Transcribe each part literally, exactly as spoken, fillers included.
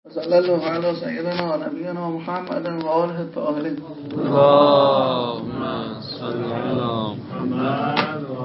صلی الله علی سیدنا نبینا محمد و آله الطاهرین. اللهم صل علی محمد و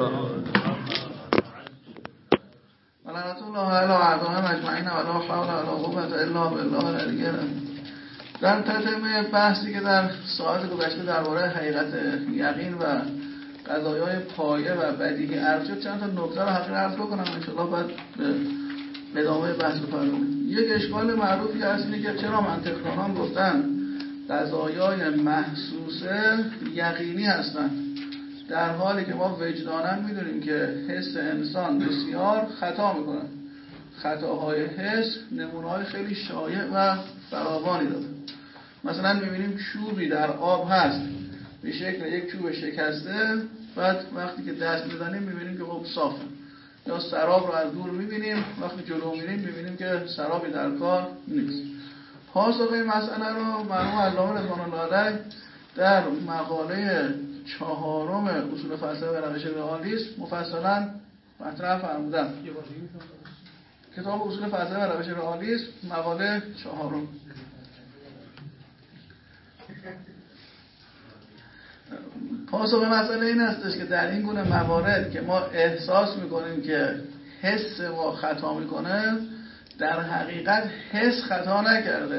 ولعنت الله علی اعدائهم اجمعین ولا حول ولا قوة الا بالله العلی العظیم. در تتمه بحثی که در ساعت گذشته درباره حقیقت یقین و قضایای پایه و بدیهی عرض شد، چند تا نکته رو حقیقت عرض بکنم ان شاء الله بعد به ادامه بحث بپردازیم. یک اشکال معروفی هست اینه که چرا منطق‌دانان گفتن قضایای محسوسه یقینی هستن، در حالی که ما وجداناً میدونیم که حس انسان بسیار خطا میکنه. خطاهای حس نمونه‌های خیلی شایع و فراوانی داره. مثلا میبینیم چوبی در آب هست به شکل یک چوب شکسته، بعد وقتی که دست میزنیم میبینیم که خب صافه. یا سراب رو از دور میبینیم، وقتی جلو میریم میبینیم که سرابی در کار نیست. پاسخ این مسئله رو مرحوم علامه رضوان الله علیه در مقاله چهارم اصول فلسفه و روش رئالیسم مفصلا مطرح فرمودن. کتاب اصول فلسفه و روش رئالیسم مقاله چهارم. پاسخ مسئله این هستش که در این گونه موارد که ما احساس میکنیم که حس ما خطا میکنه، در حقیقت حس خطا نکرده،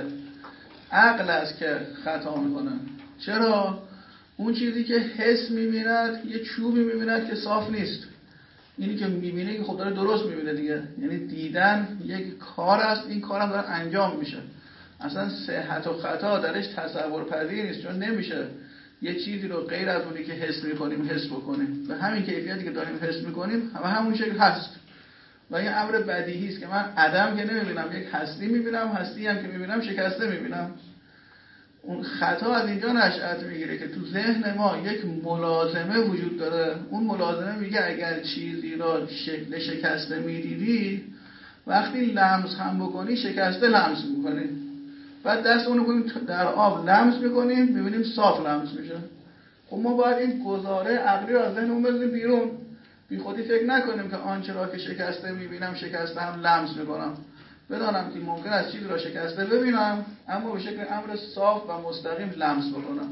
عقل است که خطا میکنه. چرا؟ اون چیزی که حس میبیند یه چوبی میبیند که صاف نیست، اینی که میبینه که خب داره درست میبینه دیگه، یعنی دیدن یک کار است، این کار هم داره انجام میشه. اصلا صحت و خطا درش تصور پذیر نیست، چون نمیشه یه چیزی رو غیر از اونی که حس میکنیم حس بکنیم. و همین کیفیتی که داریم حس میکنیم و همون شکل هست و این امر بدیهی است که من عدم که نمیبینم، یک هستی میبینم، هستی هم که میبینم شکسته میبینم. اون خطا از اینجا نشأت میگیره که تو ذهن ما یک ملازمه وجود داره. اون ملازمه میگه اگر چیزی را شکل شکسته میدیدی، وقتی لمس هم بکنی شکسته لمس میکنی، بعد دست اونو کنیم در آب لمس میکنیم میبینیم صاف لمس میشه. خب ما باید این گزاره عقلی رو از ذهنمون بزنیم بیرون، بی خودی فکر نکنیم که آنچه را که شکسته میبینم شکسته هم لمس میکنم. بدانم که ممکن است چیزی را شکسته ببینم اما به شکل امر صاف و مستقیم لمس بکنم.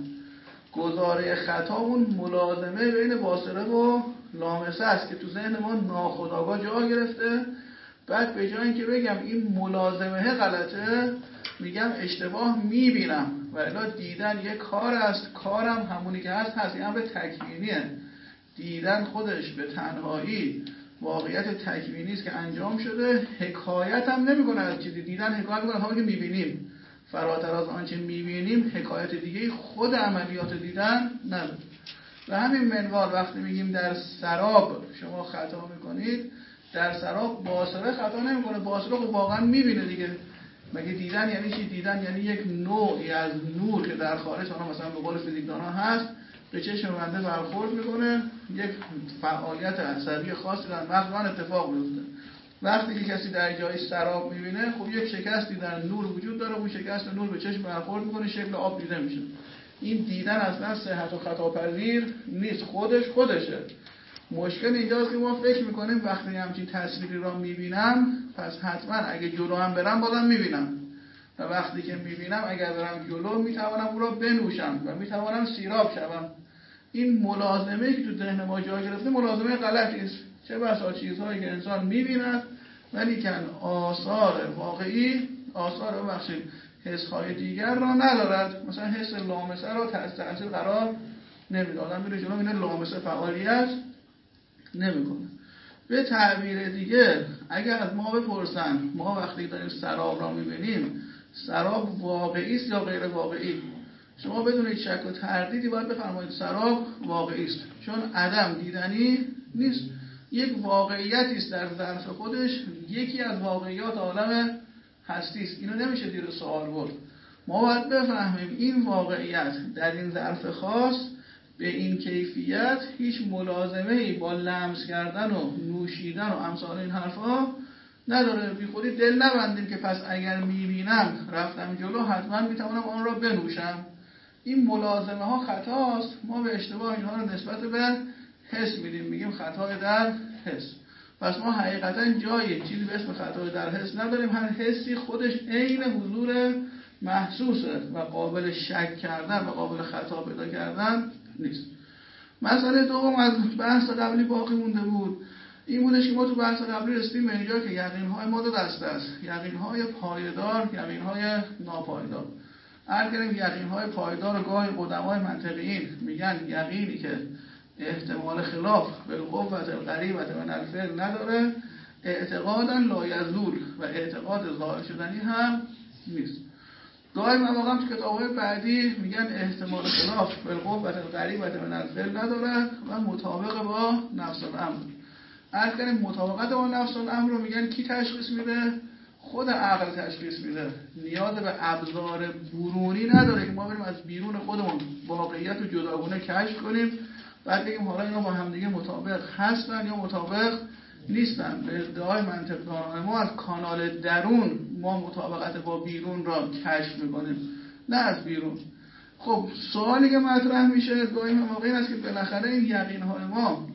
گزاره خطا اون ملازمه بین باصره و لامسه است که تو ذهن ما ناخودآگاه جا گرفته. بعد به جای اینکه بگم این ملازمه غلطه، میگم اشتباه میبینم. و الا دیدن یک کار است، کارم همونی که هست هست. این امر تکوینیه. دیدن خودش به تنهایی واقعیت تکوینی است که انجام شده، حکایت هم نمیکنه از چیزی. دیدن حکایت میکنه همونی که میبینیم، فراتر از آنچه میبینیم حکایت دیگه خود عملیات دیدن نداره. و همین منوال وقتی میگیم در سراب شما خطا میکنید، در سراب باصره خطا نمیکنه، باصره خب واقعا میبینه دیگه. مگه دیدن یعنی چی؟ دیدن یعنی یک نوعی از نور که در خارج آنها مثلا به قول فیزیکدان‌ها هست به چشم بنده برخورد میکنه، یک فعالیت عصبی خاصی در مغز من اتفاق میفته. وقتی که کسی در جای سراب میبینه، خب یک شکستی در نور وجود داره، اون شکست نور به چشم برخورد میکنه، شکل آب دیده میشه. این دیدن اصلا صحت و خطاپذیر نیست، خودش خودشه. مشکل اینجاست که ما فکر میکنیم وقتی همچین تصویری را میبینم پس حتما اگه جلو هم برم بازم میبینم، و وقتی که میبینم اگر برم جلو میتوانم او را بنوشم و میتوانم سیراب شوم. این ملازمه‌ای که تو ذهن ما جا گرفته ملازمه غلطی است. چه بسا چیزهایی که انسان میبیند ولی که آثار واقعی، آثار ببخشید حس‌های دیگر را ندارد. مثلا حس لامسه را تحت تاثیر قرار نمیده. آدم میره جلو میبینه لامسه فعالیت نمیکنه. به تعبیر دیگه اگر از ما بپرسن ما وقتی داریم سراب را میبینیم سراب واقعی است یا غیر واقعی، شما بدون هیچ شک و تردیدی باید بفرمایید سراب واقعی است، چون عدم دیدنی نیست، یک واقعیتی است در ظرف خودش، یکی از واقعیات عالم هستی است. اینو نمیشه زیر سوال برد. ما باید بفهمیم این واقعیت در این ظرف خاص به این کیفیت هیچ ملازمه‌ای با لمس کردن و نوشیدن و امثال این حرفا نداره. بی خودی دل نبندیم که پس اگر میبینم رفتم جلو حتما میتوانم آن را بنوشم. این ملازمه ها خطاست. ما به اشتباه اینها رو نسبت به حس میدیم، میگیم خطای در حس. پس ما حقیقتا جایی چیزی به اسم خطای در حس نداریم. هر حسی خودش عین حضور محسوسه و قابل شک کردن و قابل خطا پیدا کردن نیست. مسئله دوم از بحث قبلی باقی مونده بود، این بودش که ما تو بحث قبلی رسیدیم به اینجا که یقین‌های ما دو دسته است، یقین‌های پایدار، یقین‌های ناپایدار. هر کردیم یقین‌های پایدار گاهی قدمای منطقیین میگن یقینی که احتمال خلاف بالقوة القریبة من الفعل نداره، اعتقادا لا یزول و اعتقاد ظاهر شدنی هم نیست. گاهی مواقع تو کتاب‌های بعدی میگن احتمال خلاف بالقوة القریبة من الفعل نداره و مطابق با نفس الامر. هر کردیم مطابقت با نفس الامر رو میگن کی تشخیص میده؟ خود عقل تشخیص میده. نیاز به ابزار برونی نداره که ما بریم از بیرون خودمون واقعیت رو جداگونه کشف کنیم بعد بگیم حالا اینا با همدیگه مطابق هستن یا مطابق نیستن. به ادعای منطقدانان ما از کانال درون ما مطابقت با بیرون را کشف میکنیم، نه از بیرون. خب سوالی که مطرح میشه گاهی مواقع این است که بالاخره این یقین‌های ما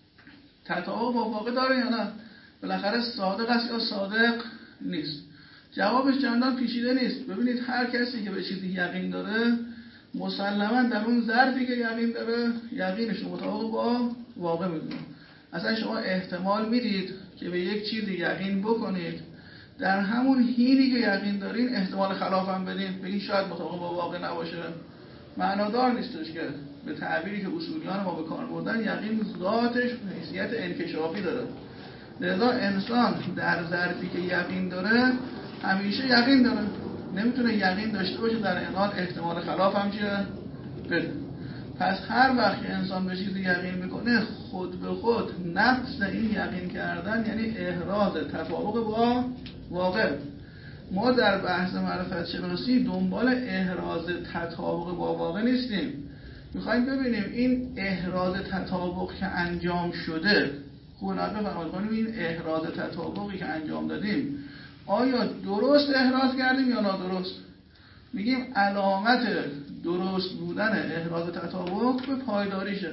تطابق با واقع داره یا نه؟ بالاخره صادق است یا صادق نیست؟ جوابش چندان پیچیده نیست. ببینید هر کسی که به چیزی یقین داره مسلماً در اون ظرفی که یقین داره یقینش رو مطابق با واقع میدونه. اصلا شما احتمال میدید که به یک چیزی یقین بکنید، در همون حینی که یقین دارین احتمال خلاف هم بدین، بگین شاید مطابق با واقع نباشه، معنادار نیستش. که به تعبیری که اصولیان ما به کار بردن یقین ذاتش حیثیت انکشافی داره. لذا انسان در ظرفی که یقین داره همیشه یقین داره، نمیتونه یقین داشته باشه در این حال احتمال خلاف هم چیه بده. پس هر وقت که انسان به چیزی یقین میکنه خود به خود نفس این یقین کردن یعنی احراز تطابق با واقع. ما در بحث معرفت شناسی دنبال احراز تطابق با واقع نیستیم، میخوایم ببینیم این احراز تطابق که انجام شده، خوب نقل بفرمایید کنیم این احراز تطابقی که انجام دادیم آیا درست احراز کردیم یا نادرست. میگیم علامت درست بودن احراز تطابق به پایداریشه.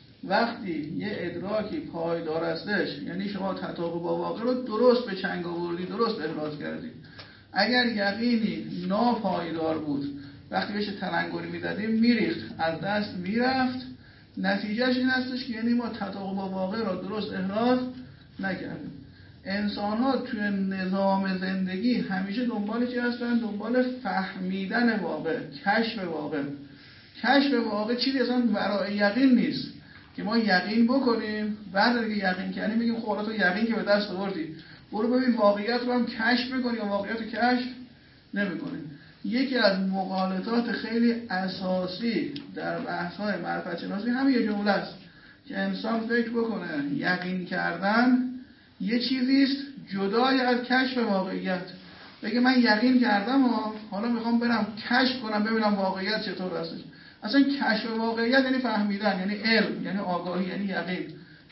وقتی یه ادراکی پایدار هستش یعنی شما تطابق با واقع رو درست به چنگ آوردی، درست احراز کردی. اگر یقینی ناپایدار بود وقتی بهش تلنگری میدادیم میریخت، از دست میرفت، نتیجهش این هستش که یعنی ما تطابق با واقع را درست احراز نکردیم. انسان ها توی نظام زندگی همیشه دنبال چی هستن؟ دنبال فهمیدن واقع، کشف واقع. کشف واقع چیزی اصلا برای یقین نیست که ما یقین بکنیم بعد اگه یقین کنیم میگیم خب حالا تو یقین که به دست آوردی برو ببین واقعیت رو هم کشف میکنی یا واقعیت رو کشف نمیکنی. یکی از مغالطات خیلی اساسی در بحث‌های معرفت شناسی همین یه جمله است که انسان فکر بکنه یقین کردن یه چیزی است جدای از کشف واقعیت. بگه من یقین کردم و حالا میخوام برم کشف کنم ببینم واقعیت چطور هستش. اصلا کشف واقعیت یعنی فهمیدن، یعنی علم، یعنی آگاهی، یعنی یقین.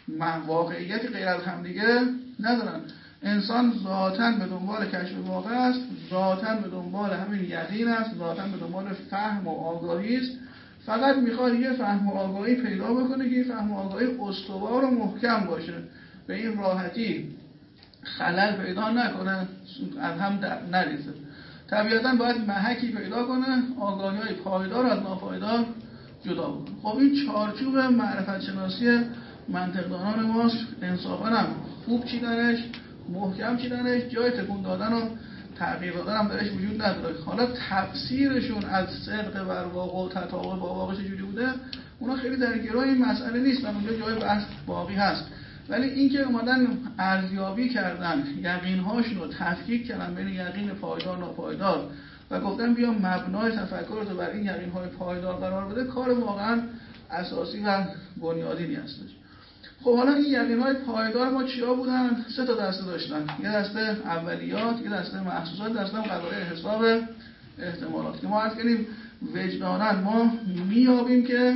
واقعیت غیر از هم دیگه ندارن. انسان ذاتاً به دنبال کشف واقع است، ذاتاً به دنبال همین یقین است، ذاتاً به دنبال فهم و آگاهی است. فقط میخواد یه فهم و آگاهی پیدا بکنه که این فهم و آگاهی استوار و محکم باشه، به این راحتی خلل پیدا نکنه، از هم نریزه. طبیعتاً باید محکی پیدا کنه، آگاهی‌های پایدار از ناپایدار جدا بکنه. خب این چارچوب معرفت شناسی منطقدانان ماست، انصافاً هم خوب چیدنش، محکم چیدنش، جای تکون دادن و تغییر دادن هم درش وجود نداره. حالا تفسیرشون از صدق بر واقع و تطابق با واقع چجوری بوده اونا خیلی در گروه این مسئله نیستن، اونجا جای بحث باقی هست. ولی اینکه اومدن ارزیابی کردن، یقین‌هاشون رو تفکیک کردن بین یقین پایدار ناپایدار و گفتن بیا مبنای تفکرت رو بر این یقین‌های پایدار قرار بده، کار واقعا اساسی و بنیادینی هستش. خب حالا این یقین‌های پایدار ما چیا بودن؟ سه تا دسته داشتن. یه دسته اولیات، یه دسته محسوسات، دسته هم قضایای حساب احتمالات. که ما عرض کردیم وجداناً ما میابیم که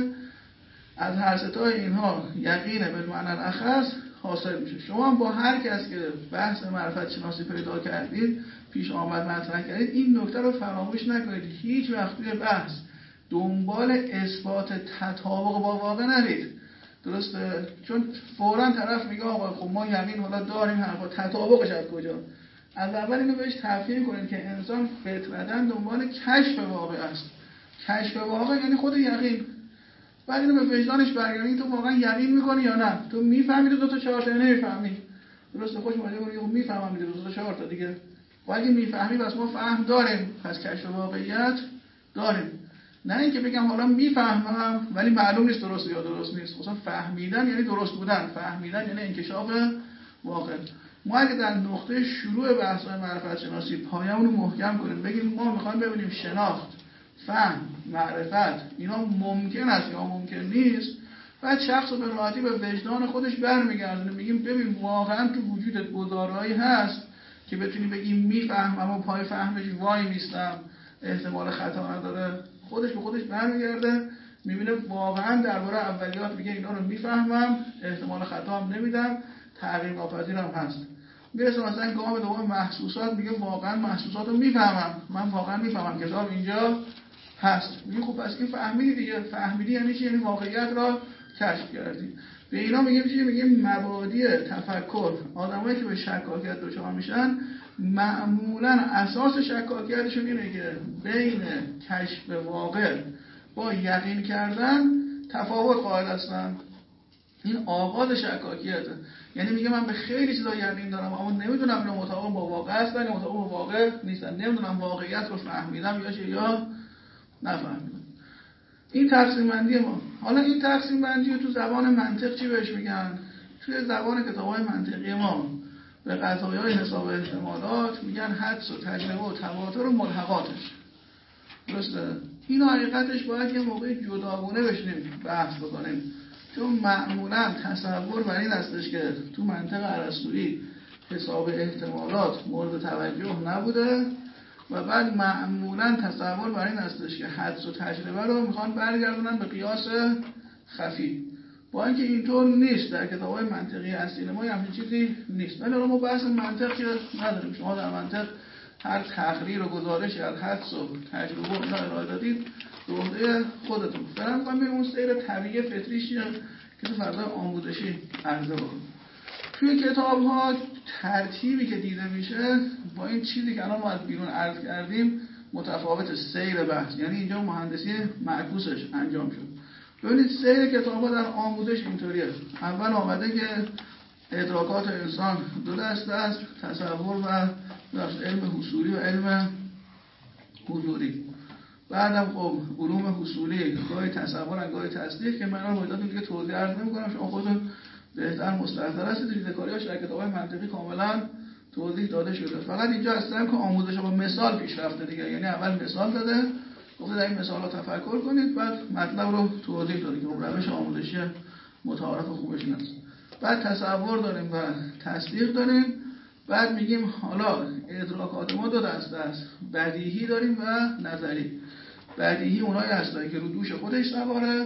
از هر سه تا اینها یقین به معنی الاخص حاصل میشه. شما هم با هر کس که بحث معرفت شناسی پیدا کردید، پیش آمد مطرح کردید، این نکته رو فراموش نکنید. هیچ وقت توی بحث دنبال اثبات تطابق با واقع نرید. درسته؟ چون فوراً طرف میگه آقا خب ما یقین حالا داریم، حرفا تطابقش از کجا؟ از اول اینو بهش تفهیم کنیم که انسان فطرتاً دنبال کشف واقع است. کشف واقع یعنی خود یقین. بعد اینو به وجدانش برگردونی، تو واقعا یقین میکنی یا نه؟ تو میفهمی دو تا چهار تا نمیفهمی. درسته؟ خوش اومده میگه میفهمم دو تا چهار تا دیگه. و اگه میفهمی پس ما فهم داریم، پس کشف واقعیت داریم. نه اینکه بگم حالا میفهمم ولی معلوم نیست درست یا درست نیست. مثلا فهمیدن یعنی درست بودن، فهمیدن یعنی انکشاف واقع. ما اگه در نقطه شروع بحث‌های معرفت شناسی پایه‌مون رو محکم کنیم، بگیم ما می‌خوایم ببینیم شناخت، فهم، معرفت اینا ممکن است یا ممکن نیست، بعد شخص رو به راحتی به وجدان خودش برمیگردونه، میگیم ببین واقعا تو وجودت گزاره‌ای هست که بتونی بگی میفهمم و پای فهمش وای میستم، احتمال خطا نداره. خودش به خودش برمیگرده، میبینه واقعا درباره اولیات میگه اینا رو میفهمم، احتمال خطا هم نمیدم، تغییر ناپذیرم هست. میرسه مثلا گام دوم محسوسات، میگه واقعا محسوسات رو میفهمم، من واقعا میفهمم کتاب اینجا هست. میگه خب پس این فهمیدی دیگه. فهمیدی یعنی چی؟ یعنی واقعیت را کشف کردی. به اینا میگیم چی؟ میگیم مبادی تفکر. آدمایی که به شکاکیت دچار میشن معمولا اساس شکاکیتشون اینه که بین کشف واقع با یقین کردن تفاوت قائل هستن. این آغاز شکاکیته. یعنی میگه من به خیلی چیزا یقین دارم اما نمیدونم اینا مطابق با واقع هستن یا مطابق با واقع نیستن، نمیدونم واقعیت رو فهمیدم یا چه یا نفهمیدم. این تقسیم بندی ما. حالا این تقسیم بندی رو تو زبان منطق چی بهش میگن؟ توی زبان کتاب‌های منطقی ما به قضایای حساب احتمالات میگن حدس و تجربه و تواتر و ملحقاتش. درسته؟ این حقیقتش باید یه موقع جداگونه بشینیم بحث بکنیم، چون معمولا تصور بر این هستش که تو منطق ارسطویی حساب احتمالات مورد توجه نبوده و بعد معمولا تصور بر این هستش که حدس و تجربه رو میخوان برگردونن به قیاس خفی، با اینکه اینطور نیست. در کتاب‌های منطقی اصیل ما همین چیزی نیست. ولی ما بحث منطق که نداریم. شما در منطق هر تقریر و گزارشی از حدس و تجربه اینا ارائه دادید به عهده خودتون. برام می‌خوام ببینم اون سیر طبیعی فطری چیه که تو فضای آموزشی عرضه بکنم. توی کتاب‌ها ترتیبی که دیده میشه با این چیزی که الان ما از بیرون عرض کردیم متفاوت. سیر بحث یعنی اینجا مهندسی معکوسش انجام شد. ببینید سیر کتاب‌ها در آموزش اینطوریه. اول آمده که ادراکات انسان دو دسته است: تصور و علم حصولی و علم حضوری. بعدم خب علوم حصولی گاهی تصور گاهی تصدیق که من وجدتون دیگه توضیح عرض نمی‌کنم، شما خودتون بهتر مستحضر هستید. ریزه‌کاری‌هاش در کتاب‌های منطقی کاملا توضیح داده شده. فقط اینجا هستن که آموزش با مثال پیش رفته دیگه. یعنی اول مثال داده، گفته در این مثال‌ها تفکر کنید، بعد مطلب رو توضیح داده که روش آموزشی متعارف خوبش این است. بعد تصور داریم و تصدیق داریم. بعد میگیم حالا ادراکات ما دو دسته است: بدیهی داریم و نظری. بدیهی اونایی هستن که رو دوش خودش سواره،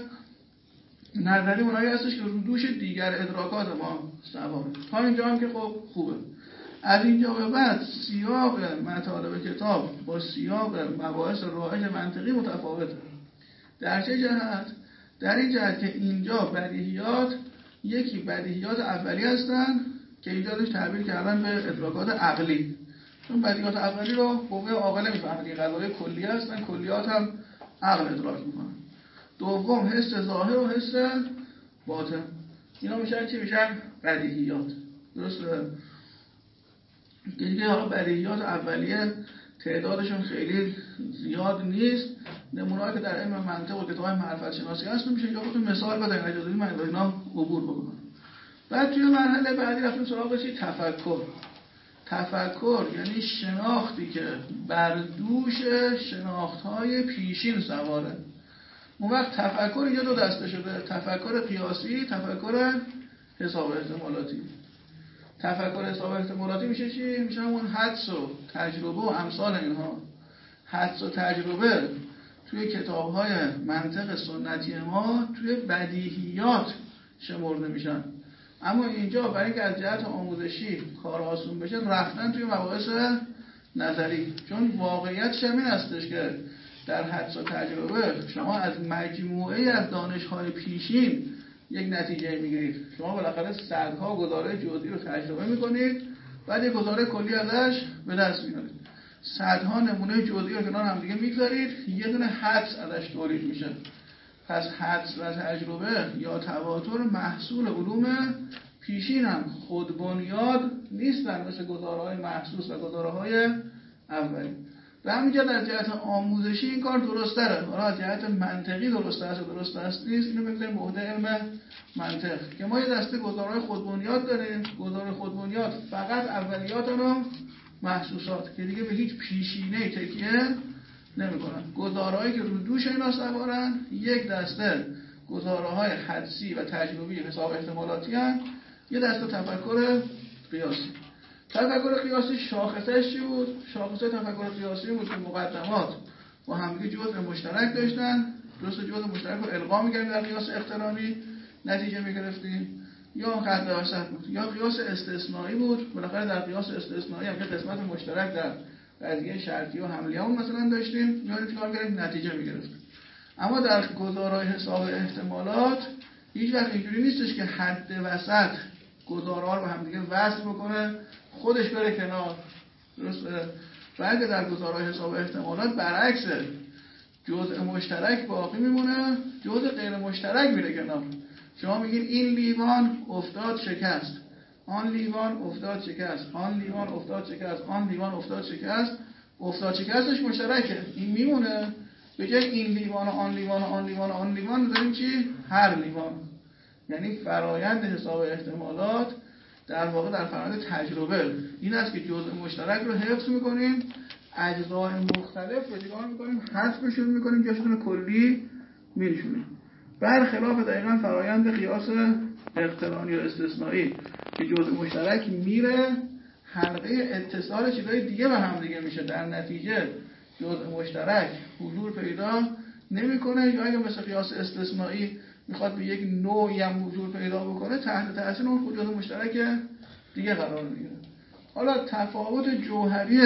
نظری اونایی هستش که رو دوش دیگر ادراکات ما سواره. تا اینجا هم که خب خوبه. از اینجا به بعد سیاق مطالب کتاب با سیاق مباحث رایج منطقی متفاوته. در چه جهت؟ در این جهت که اینجا بدیهیات یکی بدیهیات اولی هستن که اینجا داشت تعبیر کردن به ادراکات عقلی، چون بدیهیات اولی رو قوه عاقله میفهمه که قضایای کلی هستن، کلیات هم عقل ادراک میکنن. دوم حس ظاهر و حس باطن، اینا میشن چی؟ میشن بدیهیات. درسته؟ دیگه حالا بدیهیات اولیه تعدادشون خیلی زیاد نیست. نمونه‌ای که در علم منطق و کتاب‌های معرفت شناسی هست میشه اینجا خودتون مثال بزنید، اجازه بدید من اینا عبور بکنم. بعد توی مرحله بعدی رفتیم سراغ چی؟ تفکر. تفکر یعنی شناختی که بر دوش شناخت‌های پیشین سواره. اون وقت تفکر اینجا دو دسته شده: تفکر قیاسی، تفکر حساب احتمالاتی. تفکر حساب احتمالاتی میشه چی؟ میشه همون حدس و تجربه و امثال اینها. حدس و تجربه توی کتاب‌های منطق سنتی ما توی بدیهیات شمرده میشن، اما اینجا برای اینکه از جهت آموزشی کار آسون بشه رفتن توی مباحث نظری، چون واقعیت همین هستش که در حدس و تجربه شما از مجموعه از دانش‌های پیشین یک نتیجه میگیرید. شما بالاخره صدها گزاره جزئی رو تجربه میکنید، بعد یک گزاره کلی ازش به دست میارید. صدها نمونه جزئی رو کنار هم دیگه میگذارید، یه دونه حدس ازش تولید میشه. پس حدس و تجربه یا تواتر محصول علوم پیشین هم خود بنیاد نیستن مثل گزاره‌های محسوس و گزاره‌های اولی. به همین جهت از جهت آموزشی این کار درست تره. حالا از جهت منطقی درست است و درست است نیست، اینو بگذاریم به عهده علم منطق که ما یه دسته گزارهای خود بنیاد داریم. گزاره خود بنیاد فقط اولیات و محسوسات که دیگه به هیچ پیشینه تکیه نمی‌کنن. گزارهایی که رو دوش اینا سوارن یک دسته گزاره‌های حدسی و تجربی حساب احتمالاتی هستند، یه دسته تفکر قیاسی. تفکر قیاسی شاخصش چی بود؟ شاخص تفکر قیاسی بود که مقدمات با همدیگه جزء مشترک داشتن، درست جزء مشترک رو القا می‌کردیم در قیاس اقترانی نتیجه می‌گرفتیم، یا خط وسط بود یا قیاس استثنایی بود. بالاخره در قیاس استثنایی هم که قسمت مشترک در قضیه شرطی و حملیه‌مون مثلا داشتیم، می‌اومدیم چیکار می‌کردیم؟ نتیجه می‌گرفتیم. اما در گزارهای حساب احتمالات هیچ وقت اینجوری نیستش که حد وسط گزاره‌ها رو با هم دیگه وصل بکنه خودش بره کنار. درسته؟ بلکه در گزارهای حساب احتمالات برعکسه، جزء مشترک باقی میمونه، جزء غیر مشترک میره کنار. شما میگین این لیوان افتاد شکست، آن لیوان افتاد شکست، آن لیوان افتاد شکست، آن لیوان افتاد شکست. افتاد شکستش مشترکه، این میمونه. به جای این لیوان و آن لیوان و آن لیوان و آن لیوان داریم چی؟ هر لیوان. یعنی فرایند حساب احتمالات در واقع در فرایند تجربه این است که جزء مشترک رو حفظ میکنیم، اجزای مختلف رو دیگه میکنیم، حذفشون میکنیم، جاشون کلی میشونیم. برخلاف دقیقاً فرایند قیاس اقترانی و استثنایی که جزء مشترک میره، حلقه اتصال چیزای دیگه به هم دیگه میشه، در نتیجه جزء مشترک حضور پیدا نمیکنه. یا اگه مثل قیاس استثنایی میخواد به یک نوعی هم حضور پیدا بکنه، تحت تاثیر اون جزء مشترک دیگه قرار میگیره. حالا تفاوت جوهری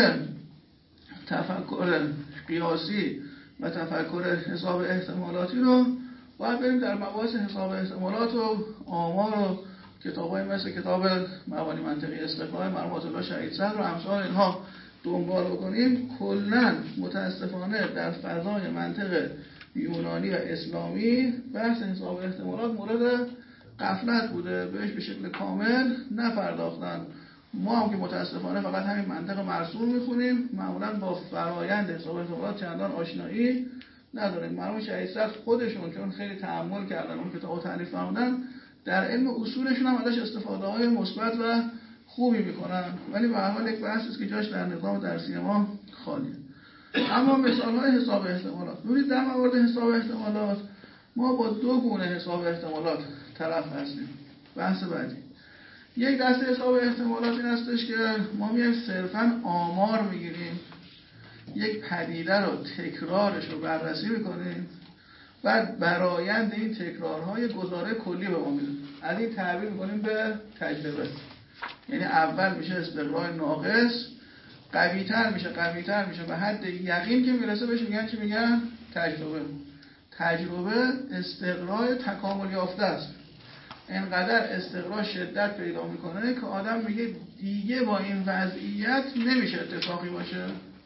تفکر قیاسی و تفکر حساب احتمالاتی رو باید بریم در مباحث حساب احتمالات و آمار و کتابای مثل کتاب مبانی منطقی استقلال مرحوم الله شهید صدر و امثال اینها دنبال بکنیم. کلاً متاسفانه در فضای منطق یونانی و اسلامی بحث حساب احتمالات مورد غفلت بوده، بهش به شکل کامل نپرداختن. ما هم که متاسفانه فقط همین منطق مرسوم میخونیم، معمولاً با فرایند حساب احتمالات چندان آشنایی نداریم. مرحوم شهید صدر خودشون چون خیلی تأمل کردن اون کتابو تالیف فرمودن، در علم اصولشون هم ازش استفاده های مثبت و خوبی میکنن، ولی به هر حال یک بحثی است که جاش در نظام درسی ما خالیه. اما مثال های حساب احتمالات، ببینید در مورد حساب احتمالات ما با دو گونه حساب احتمالات طرف هستیم. بحث بعدی یک دسته حساب احتمالات این هستش که ما میایم صرفاً آمار میگیریم، یک پدیده رو تکرارش رو بررسی میکنیم، بعد برآیند این تکرارهای گزاره کلی به ما میده. از این تعبیر میکنیم به تجربه. یعنی اول میشه استقرار ناقص، قوی‌تر میشه قوی‌تر میشه به حد یقین که میرسه بهش میگن چی؟ میگن تجربه. تجربه استقرار تکامل یافته است. اینقدر استقرار شدت پیدا میکنه که آدم میگه دیگه با این وضعیت نمیشه اتفاقی باشه.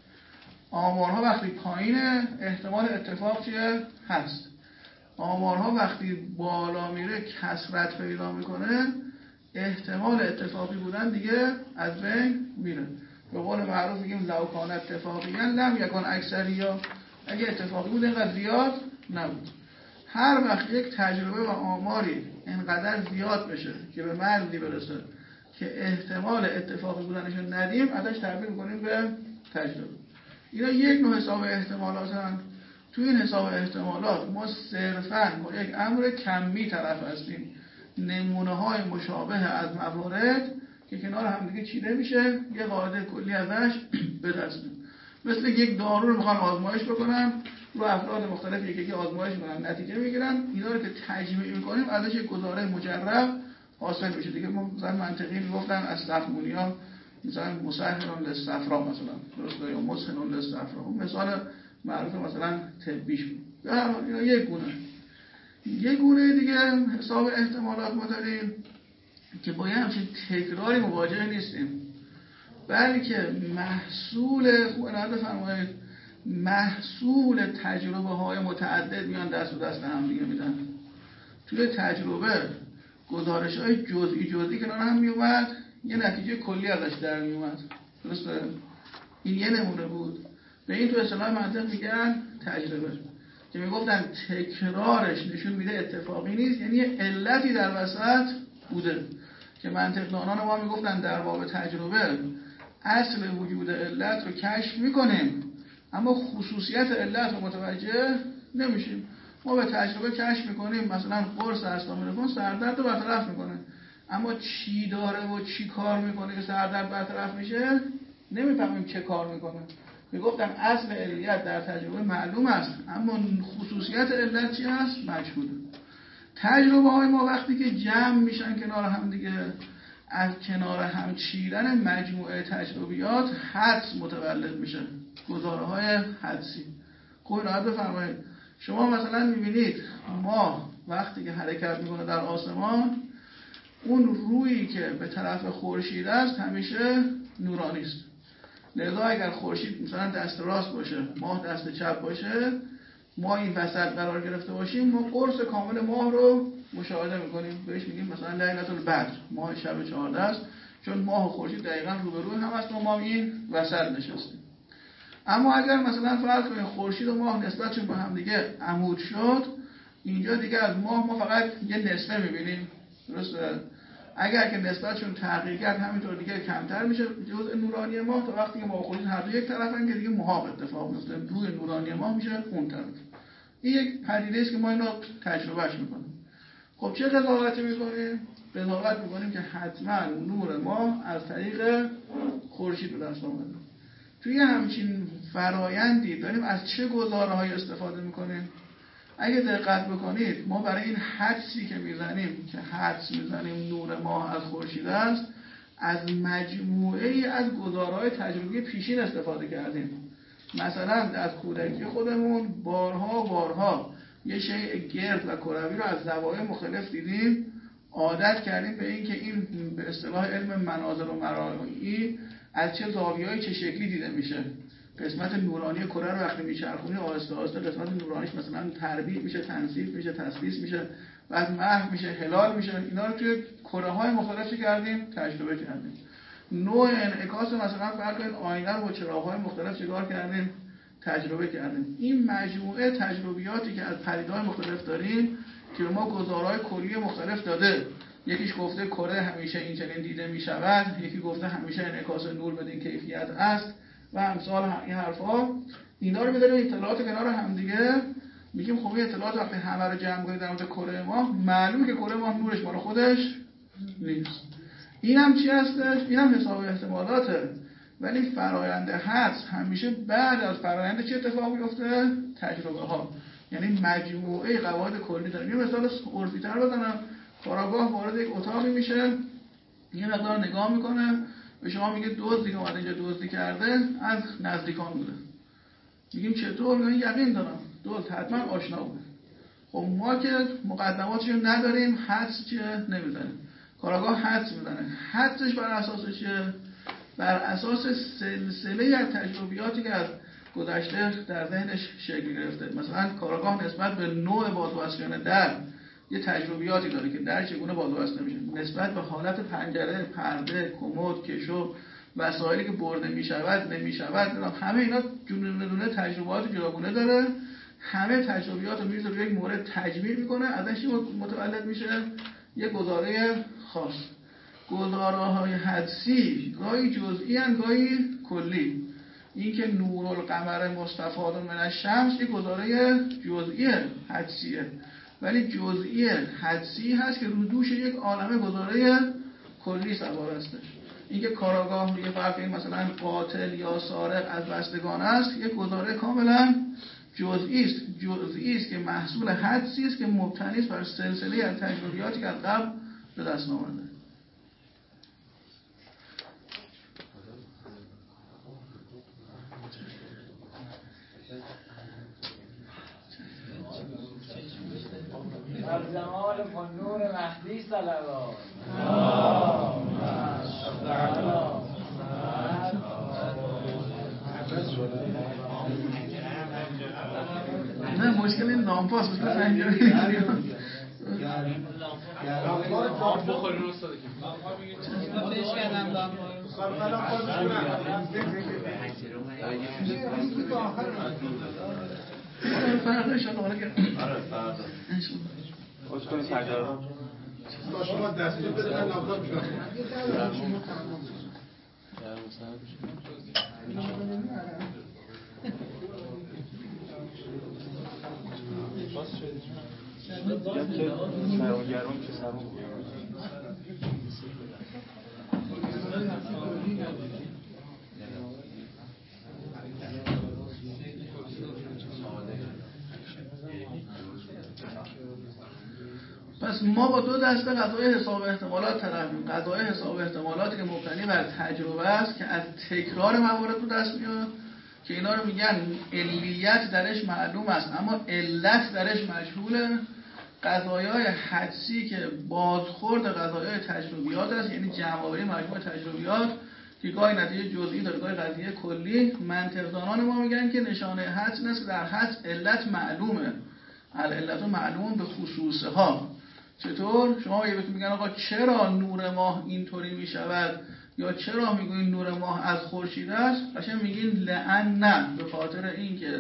آمارها وقتی پایینه احتمال اتفاق چیه؟ هست. آمارها وقتی بالا میره کثرت پیدا میکنه احتمال اتفاقی بودن دیگه از بین میره. به قول معروف میگیم لو کان اتفاقیاً لم یکن اکثریا، اگه اتفاقی بود اینقدر زیاد نبود. هر وقت یک تجربه و آماری اینقدر زیاد بشه که به مرزی برسه که احتمال اتفاقی بودنش رو ندیم، ازش تعبیر میکنیم به تجربه. اینا یک نوع حساب احتمالات هستند. تو این حساب احتمالات ما صرفاً با یک امر کمی طرف هستیم، نمونه های مشابه از موارد که کنار هم دیگه چیده میشه، یه قاعده کلی ازش به دست میاد. مثل یک دارو رو میخوان آزمایش بکنن، رو افراد مختلف یکی یکی آزمایش میکنن، نتیجه میگیرن، اینا رو که تجمیع میکنیم ازش یک گزاره مجرب حاصل میشه. دیگه مثلا منطقی میگفتن از سفمونیا مثلا مسهلون للصفرا مثلا، درسته، یا مسهلون للصفرا، مثال معروف مثلا طبیش بود. اینا یک گونه. یه گونه دیگه حساب احتمالات ما داریم که با یه همچین تکراری مواجه نیستیم، بلکه محصول خوب نهاد بفرمایید محصول تجربه های متعدد میان دست و دست هم دیگه میدن. توی تجربه گزارش های جزئی جزئی کنار هم میومد، یه نتیجه کلی ازش در میومد. درسته؟ این یه نمونه بود. به این تو اصطلاح منطق میگن تجربه، که میگفتن تکرارش نشون میده اتفاقی نیست، یعنی یه علتی در وسط بوده که منطق دانان ما میگفتن در باب تجربه اصل وجود علت رو کشف میکنیم اما خصوصیت علت رو متوجه نمیشیم. ما به تجربه کشف میکنیم مثلا قرص استامینوفن سردرد رو برطرف میکنه، اما چی داره و چی کار میکنه که سردرد برطرف میشه نمیفهمیم چه کار میکنه. میگفتن اصل علیت در تجربه معلوم است اما خصوصیت علت چی هست مجهوله. تجربه های ما وقتی که جمع میشن کنار هم دیگه، از کنار هم چیدن مجموعه تجربیات حدس متولد میشه، گزاره های حدسی. خوب راحت بفرمایید شما مثلا میبینید ما وقتی که حرکت میکنه در آسمان، اون رویی که به طرف خورشید است همیشه نورانی است. لذا اگر خورشید مثلا دست راست باشه، ماه دست چپ باشه، ما این وسط قرار گرفته باشیم، ما قرص کامل ماه رو مشاهده میکنیم. بهش میگیم مثلا لیلة البدر، ماه شب چهارده است، چون ماه و خورشید دقیقاً روبروی هم است و ما این وسط نشستیم. اما اگر مثلا فرض کنیم خورشید و ماه نسبتشون به هم دیگه عمود شد، اینجا دیگه از ماه ما فقط یه نصفه میبینیم. درسته؟ اگر که نسبتشون تغییر کرد همینطور دیگه کمتر میشه جزء نورانی ماه، تا وقتی که ماه و خورشید هر دو یک طرفن که دیگه محاق اتفاق میفته، روی نورانی ماه میشه اون طرف. این یک پدیده است که ما اینو تجربهش میکنیم. خب چه قضاوتی میکنیم؟ قضاوت میکنیم که حتما نور ماه از طریق خورشید به دست آمده. توی همچین فرایندی داریم از چه گزاره‌های استفاده میکنیم؟ اگه دقت بکنید ما برای این حدسی که میزنیم که حدس میزنیم نور ماه از خورشید است، از مجموعه ای از گزاره‌های تجربی پیشین استفاده کردیم. مثلا از کودکی خودمون بارها بارها یه شیء گرد و کروی رو از زوایای مختلف دیدیم، عادت کردیم به این که این به اصطلاح علم مناظر و مرایی از چه زاویه‌ای چه شکلی دیده میشه. قسمت نورانی کره رو وقتی میچرخونی آهسته آهسته قسمت نورانیش مثلا تربیع میشه، تنصیف میشه، تثبیت میشه، بعد محو میشه، هلال میشه. اینا رو توی کره‌های مختلف چه کردیم؟ تجربه کردیم. نوع انعکاس مثلا فرق این آینه رو با چراغ‌های مختلف چیکار کردیم؟ تجربه کردیم. این مجموعه تجربیاتی که از پدیده‌های مختلف داریم که ما گزارهای کلی مختلف داده. یکیش گفته کره همیشه این چنین دیده میشود، یکی گفته همیشه انعکاس نور بدین کیفیت است و امثال این حرفا. اینا رو می‌ذاریم اطلاعات کنار هم دیگه، میگیم خب این اطلاعات وقتی همه رو جمع کنید در مورد کره ماه، معلومه که کره ماه نورش مال خودش نیست. اینم چی هستش؟ اینم حساب احتمالاته. ولی فرآیند حدس همیشه بعد از فرآیند چه اتفاقی میفته؟ تجربه ها. یعنی مجموعه قواعد کلی داریم. یه مثال عرفی‌تر بزنم. کاراگاه وارد یک اتاقی میشه، یه مقدار نگاه میکنه، به شما میگه دزدی که اومده اینجا دزدی کرده از نزدیکان بوده. میگیم چطور؟ میگن یقین دارم دزد حتما آشنا بوده. خب ما که مقدماتش رو نداریم، حدس چیه نمیزنیم. کاراگاه حدس میزنه. حدسش بر اساس چیه؟ بر اساس سلسله از تجربیاتی که از گذشته در ذهنش شکل گرفته. مثلا کاراگاه نسبت به نوع بازوبستن در یه تجربیاتی داره که در چگونه بازوبسته میشه، نسبت به حالت پنجره، پرده، کمد، کشو، وسایلی که برده میشود نمیشود، همه اینا دونه دونه تجربیات جداگونه داره. همه تجربیات رو میذاره روی یک مورد تجمیع میکنه، ازش متولد میشه یک گزاره خاص. گزاره‌های حدسی گاهی جزئی ان گاهی کلی. این که نور القمر مستفاد من الشمس یک گزاره جزئی حدسیه، ولی جزئی حدسی هست که رو دوش یک عالمه گزاره کلی سوار هستش. این که کاراگاه یه فرق این مثلا قاتل یا سارق از بستگان است، یک گزاره کاملا جزئی است. جزئی است که محصول حدسی است که مبتنی است بر سلسله از تجربیاتی که از قبل به دست آمده. در جمال نور مهدی صلوات. نه مشکل این نامپاس مشکل سنجاری آب بخورین استاد که فردا شد حالا که آره فردا خوش کنید سردار شما دستور بدن نامزد میشن پس ما با دو دسته قضای حساب احتمالات طرفیم. قضای حساب احتمالاتی که مبتنی بر تجربه است که از تکرار موارد رو دست میاد که اینا رو میگن علیت درش معلوم است اما علت درش مجهوله. قضایای حدسی که بازخورد قضایای تجربیات است، یعنی جمع‌آوری مجموع تجربیات که گاهی نتیجه جزئی داره گاهی قضیه کلی. منطق‌دانان ما میگن که نشانه حدس این است که در حدس علت معلومه، علت معلوم به خصوصها. چطور؟ شما یه بهتون میگن آقا چرا نور ماه اینطوری میشود یا چرا میگوین نور ماه از خورشید است، قشنگ میگین لعن نه، به خاطر اینکه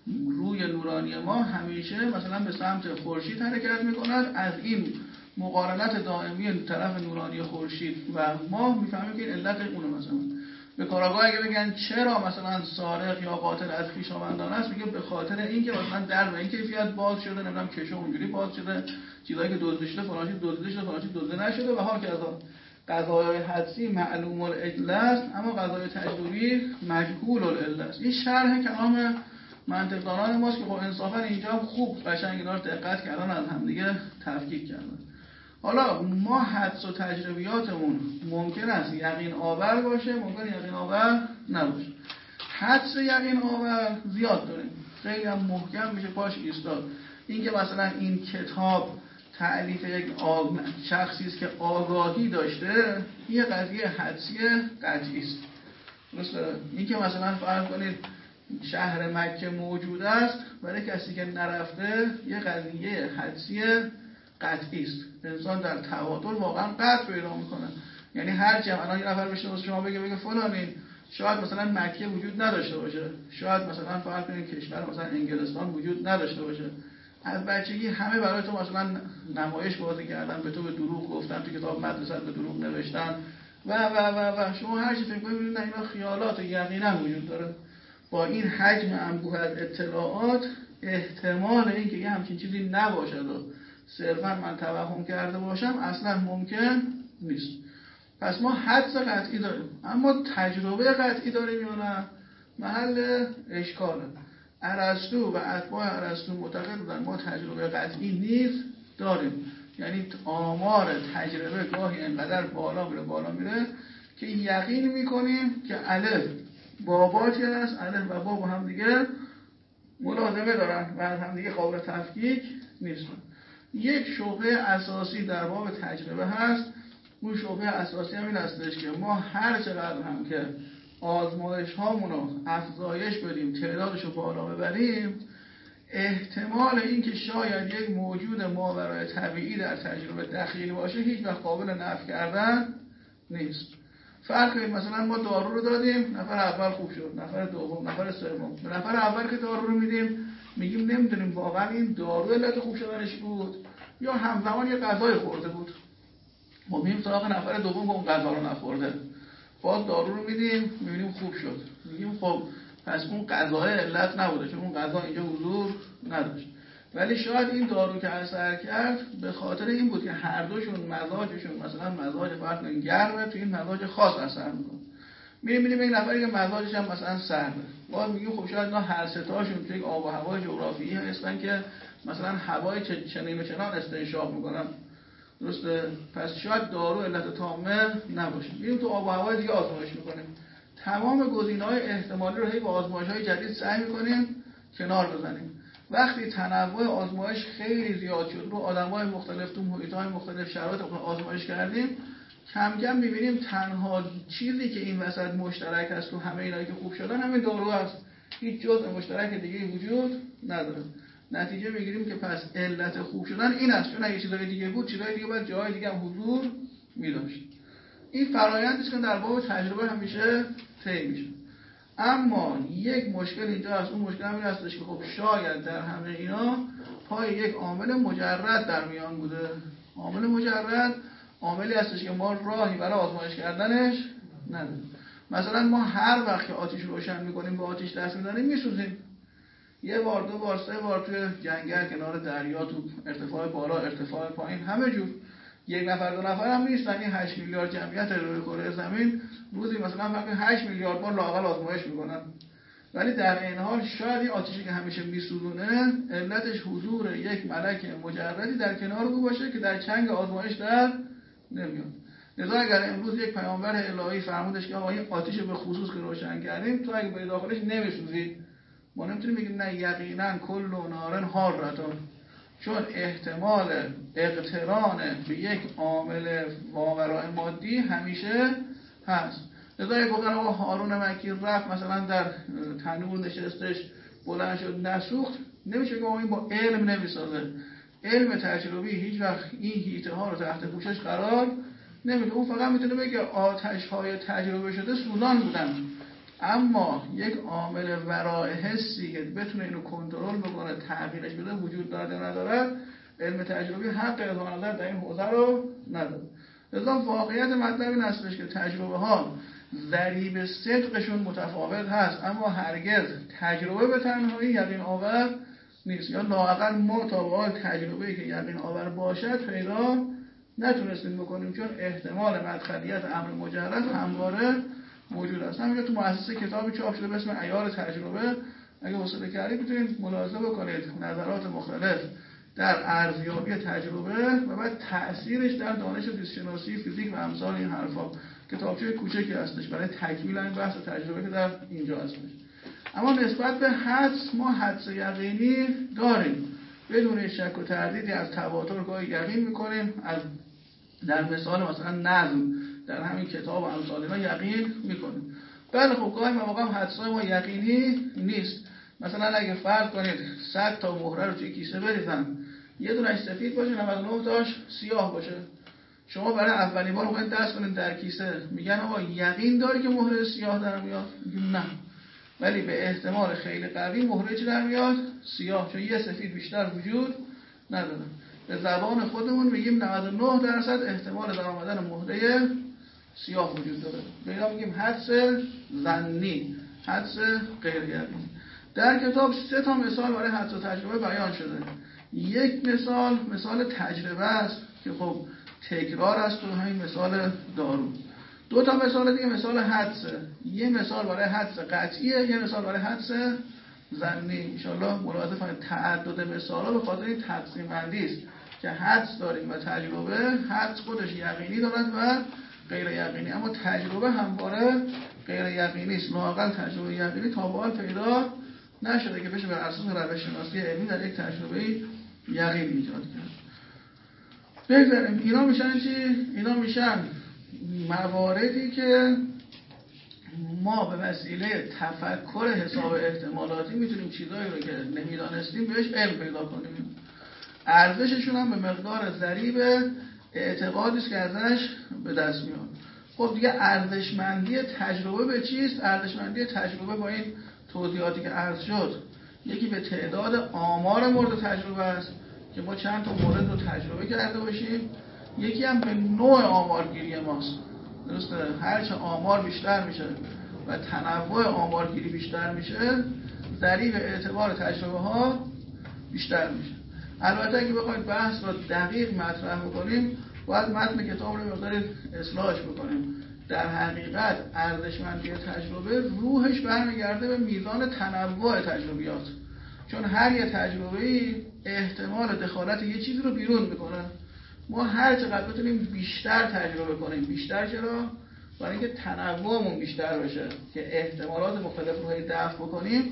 روی نورانی ما همیشه مثلا به سمت خورشید حرکت میکند. از این مقارنت دائمی طرف نورانی خورشید و ما میفهمیم که این علت اونه. مثلا به کاراگاه اگه بگن چرا مثلا سارق یا قاتل از خویشاوندان است، میگه به خاطر اینکه مثلا در به این کیفیت باز شده، نمیدونم کشو اونجوری باز شده، چیزایی که دزدیده شده فلان چیز دزدیده شده فلان چیز دزدیده نشده و ها که از قضایای حدسی معلوم العله است اما قضای تجربی مجهول العله است. این شرح کلام منطق‌دانان ماست که خب انصافا اینجا خوب قشنگ اینا رو دقت کردن از هم دیگه تفکیک کردن. حالا ما حدس و تجربیاتمون ممکن است یقین آور باشه، ممکن یقین آور نباشه. حدس یقین آور زیاد داریم، خیلی هم محکم میشه پاش ایستاد. این که مثلا این کتاب تألیف یک آگ... شخصی است که آگاهی داشته، یه قضیه حدسی قطعی است. درسته؟ این که مثلا فرض کنید شهر مکه موجود است، برای کسی که نرفته یه قضیه حدسی قطعی است. انسان در تواتر واقعا قطع پیدا میکنه. یعنی هر جمع الان یه نفر بشه واسه شما بگه بگه فلانی شاید مثلا مکه وجود نداشته باشه، شاید مثلا فرض کنید کشور مثلا انگلستان وجود نداشته باشه. از بچگی همه برای تو مثلا نمایش بازی کردن، به تو به دروغ گفتن، تو کتاب مدرسه به دروغ نوشتن و و و و شما هر چی فکر کنید نه اینا خیالات و یقینا وجود داره. با این حجم انبوه از اطلاعات احتمال اینکه یه همچین چیزی نباشد و صرفا من توهم کرده باشم اصلا ممکن نیست. پس ما حدس قطعی داریم، اما تجربه قطعی داریم یا نه محل اشکاله. ارسطو و اتباع ارسطو معتقد بودن ما تجربه قطعی نیست داریم، یعنی آمار تجربه گاهی انقدر بالا میره بالا میره که یقین میکنیم که الف باباتی هست، الف و با با هم دیگه ملازمه دارن و از هم دیگه قابل تفکیک نیستن. یک شعبه اساسی در باب تجربه هست، اون شعبه اساسی هم این هستش که ما هر چقدر هم که آزمایش هامونو افزایش بدیم، تعدادشو بالا ببریم، احتمال این که شاید یک موجود ماورای طبیعی در تجربه دخیل باشه هیچ وقت قابل نفی کردن نیست. فرق کنید مثلا ما دارو رو دادیم، نفر اول خوب شد، نفر دوم، نفر سوم. به نفر اول که دارو رو میدیم میگیم نمیدونیم واقعا این دارو علت خوب شدنش بود یا همزمان یه غذای خورده بود. ما میریم سراغ نفر دوم که اون غذا رو نخورده، باز دارو رو میدیم میبینیم خوب شد، میگیم خب پس اون غذای علت نبوده چون اون غذا اینجا حضور نداشت. ولی شاید این دارو که اثر کرد به خاطر این بود که هر دوشون مزاجشون مثلا مزاج فرق گرمه، تو این مزاج خاص اثر میکنه. میبینیم یک نفری که مزاجش هم مثلا سرده، باز میگیم خب شاید اینا هر سه تاشون توی آب و هوای جغرافیایی هستن که مثلا هوای چنین و چنان استنشاق میکنن. درسته؟ پس شاید دارو علت تامه نباشه. میریم تو آب و هوای دیگه آزمایش میکنیم، تمام گزینه‌های احتمالی رو هی با آزمایش‌های جدید سعی میکنیم کنار بزنیم. وقتی تنوع آزمایش خیلی زیاد شد، رو آدم‌های مختلف تو محیط‌های مختلف شرایط آزمایش کردیم، کم کم می‌بینیم تنها چیزی که این وسط مشترک هست تو همه اینایی که خوب شدن همین دارو است. هیچ جزء مشترک دیگه وجود نداره. نتیجه میگیریم که پس علت خوب شدن این است، چون اگه چیزای دیگه بود چیزای دیگه باید جای دیگه هم حضور می‌داشت. این فرآیندی است که در باب تجربه همیشه طی میشه. اما یک مشکل اینجا هست، اون مشکل همین هستش که خب شاید در همه اینا پای یک عامل مجرد در میان بوده. عامل مجرد عاملی هستش که ما راهی برای آزمایش کردنش نداریم. مثلا ما هر وقت که آتیش روشن میکنیم به آتیش دست میزنیم میسوزیم. یه بار دو بار سه بار توی جنگل کنار دریا تو ارتفاع بالا ارتفاع پایین همه جور. یک نفر دو نفر هم نیستن. این هشت میلیارد جمعیت روی کره زمین روزی مثلا فقط هشت میلیارد بار لااقل آزمایش میکنن. ولی در این حال شاید این آتیشی که همیشه میسوزونه علتش حضور یک ملک مجردی در کنار او باشه که در چنگ آزمایش در نمیاد. لذا اگر امروز یک پیامبر الهی فرمودش که آقا این آتیش به خصوص که روشن کردیم تو اگه بری داخلش نمیسوزی، ما نمیتونیم بگیم نه یقینا کل نارن حارتون، چون احتمال اقتران به یک عامل ماورای مادی همیشه هست. لذا یک وقت آقا هارون مکی رفت مثلا در تنور نشستش بلند شد نسوخت، نمیشه که آقا این با علم نمیسازه. علم تجربی هیچ وقت این هیته ها رو تحت پوشش قرار نمیده. اون فقط میتونه بگه آتش های تجربه شده سوزان بودن، اما یک عامل ورای حسی که بتونه اینو کنترل بکنه تغییرش بده وجود داره یا نداره، علم تجربی حق اظهار نظر در این حوزه رو نداره. لذا واقعیت مطلب این هستش که تجربه ها ضریب صدقشون متفاوت هست، اما هرگز تجربه به تنهایی یقین آور نیست، یا لااقل ما تا به حال تجربه‌ای که یقین آور باشد پیدا نتونستیم بکنیم، چون احتمال مدخلیت امر مجرد همواره موجود است. همینجا تو مؤسسه کتابی چاپ شده به اسم عیار تجربه، اگه حوصله کردید میتونید ملاحظه بکنید نظرات مختلف در ارزیابی تجربه و بعد تأثیرش در دانش زیست‌شناسی، فیزیک و امثال این حرفا. کتابچه کوچکی هستش برای تکمیل این بحث تجربه که در اینجا هستش. اما نسبت به حدس، ما حدس یقینی داریم، بدون شک و تردیدی از تواتر گاهی یقین میکنیم، از در مثال مثلا نظم در همین کتاب و امثال اینا یقین میکنیم. بله خب گاهی مواقع حدسای ما یقینی نیست. مثلا اگه فرض کنید صد تا مهره رو توی کیسه بریزن، یه دونش سفید باشه نود و نه تاش سیاه باشه، شما برای اولین بار موقع دست کنید در کیسه میگن آقا یقین داری که مهره سیاه در میاد؟ میگیم نه، ولی به احتمال خیلی قوی مهره چی در میاد؟ سیاه، چون یه سفید بیشتر وجود نداره. به زبان خودمون میگیم نود و نه درصد احتمال در آمدن مهره سیاه وجود داره. به اینا میگیم حدس ظنی، حدس غیر یقینی. در کتاب سه تا مثال برای حدس و تجربه بیان شده. یک مثال مثال تجربه است که خب تکرار است و همین مثال دارو. دو تا مثال دیگه مثال حدسه. یه مثال برای حدس قطعیه، یه مثال برای حدس ظنی. ان شاءالله ملاحظه کنید تعدد مثالا به خاطر این تقسیم بندی است که حدس داریم و تجربه. حدس خودش یقینی دارد و غیر یقینی، اما تجربه همواره غیر یقینی است. لااقل تجربه یقینی تا به حال پیدا نشده که بشه بر اساس روش شناسی علمی در یک تجربه یقینی ایجاد کرد. بگذاریم اینا میشن چی؟ اینا میشن مواردی که ما به وسیله تفکر حساب احتمالاتی میتونیم چیزایی رو که نمیدانستیم بهش علم پیدا کنیم. ارزششون هم به مقدار ضریب اعتقادی است که ازش به دست میاد. خب دیگه ارزشمندی تجربه به چیست؟ ارزشمندی تجربه با این توضیحاتی که عرض شد، یکی به تعداد آمار مورد تجربه است که ما چند تا مورد رو تجربه کرده باشیم، یکی هم به نوع آمارگیری ماست. درسته؟ هرچه آمار بیشتر میشه و تنوع آمارگیری بیشتر میشه، ضریب اعتبار تجربه ها بیشتر میشه. البته اگه بخواید بحث رو دقیق مطرح بکنیم باید متن کتاب رو مقدار اصلاحش بکنیم. در حقیقت ارزشمندی تجربه روحش برمیگرده به میزان تنوع تجربیات، چون هر یه تجربه‌ای احتمال دخالت یه چیزی رو بیرون میکنه. ما هر چقدر بتونیم بیشتر تجربه کنیم، بیشتر چرا؟ برای اینکه تنوعمون بیشتر بشه که احتمالات مختلف رو دفع بکنیم،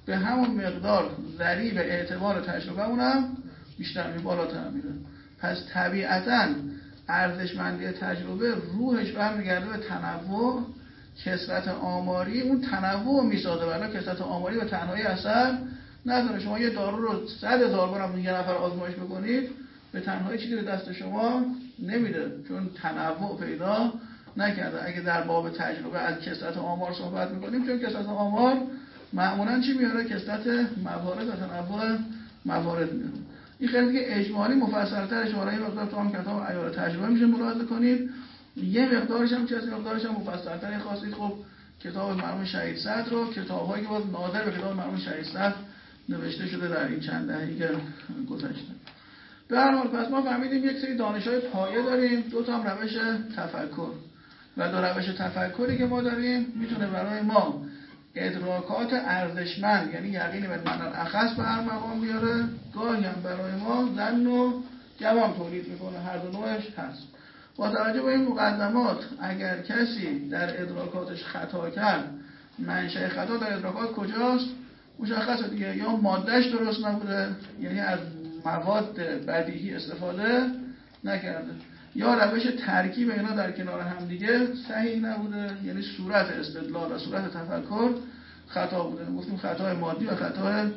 به همون مقدار ضریب اعتبار تجربه‌مون هم بیشتر می بالاتر میره. پس طبیعتاً ارزشمندی تجربه روحش برمیگرده به تنوع. کثرت آماری اون تنوع میسازه، ولی کثرت آماری به تنهایی اثر نداره. شما یه دارو رو صد هزار بار هم یه نفر آزمایش بکنید به تنهایی چیزی به دست شما نمیده، چون تنوع پیدا نکرده. اگه در باب تجربه از کثرت آمار صحبت میکنیم، چون کثرت آمار معمولا چی میاره؟ کثرت موارد و تنوع موارد میاره. این خیلی دیگه اجمالی مفصل‌تر شماره این مقدار تو هم کتاب عیار تجربه میشه ملاحظه کنید. یه مقدارش هم چیزی مقدارش هم مفصل‌تر خواستید. خب کتاب مرحوم شهید صدر رو، کتاب‌هایی که باز ناظر به کتاب مرحوم شهید صدر نوشته شده در این چند دهه‌ای که گذشته. به هر حال پس ما فهمیدیم یک سری دانش‌های پایه داریم، دو تا هم روش تفکر و دو روش تفکری که ما داریم میتونه برای ما ادراکات ارزشمند، یعنی یقین به معنی اخص به هر مقام بیاره، گاهی هم برای ما ظن و گمان تولید میکنه. هر دو نوعش هست. با توجه به این مقدمات اگر کسی در ادراکاتش خطا کرد، منشأ خطا در ادراکات کجاست؟ مشخصه دیگه، یا مادهش درست نبوده، یعنی از مواد بدیهی استفاده نکرده، یا روش ترکیب اینا در کنار هم دیگه صحیح نبوده، یعنی صورت استدلال و صورت تفکر خطا بوده. گفتیم خطای مادی و خطای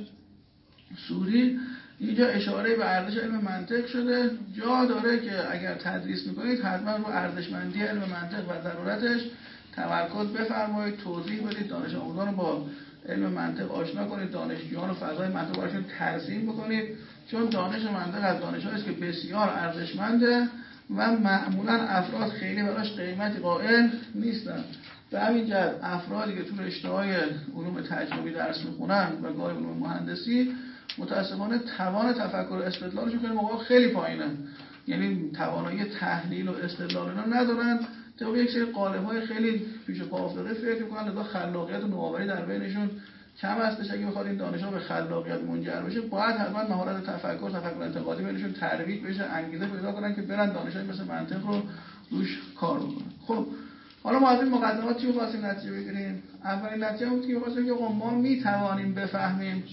صوری. اینجا اشاره به ارزش علم منطق شده. جا داره که اگر تدریس میکنید حتما رو ارزشمندی علم منطق و ضرورتش تمرکز بفرمایید، توضیح بدید، دانش آموزان رو با علم منطق آشنا کنید، دانشجویان و فضای منطق براشون ترسیم بکنید، چون دانش منطق از دانش‌هایی است که بسیار ارزشمنده و معمولا افراد خیلی براش قیمتی قائل نیستن. به همین جهت افرادی که تو رشته‌های علوم تجربی درس میخونن و گاهی علوم مهندسی متاسفانه توان تفکر و استدلالشون خیلی موقع خیلی پایینه، یعنی توانایی تحلیل و استدلال اینا ندارن. طبق یک سری قالب‌های خیلی پیش پا افتاده فکر می‌کنن لذا خلاقیت و نوآوری در بینشون کم هستش. اگه بخواد این دانش‌ها به خلاقیت منجر بشه، باید حتما مهارت تفکر، تفکر انتقادی بینشون ترویج بشه، انگیزه پیدا کنن که برن دانش‌های مثل منطق رو روش کار بکنن. خب حالا ما از این مقدمات چی خواستیم نتیجه بگیریم؟ اولین نتیجه اون که خواستیم که ما می‌توانیم بفهمیم.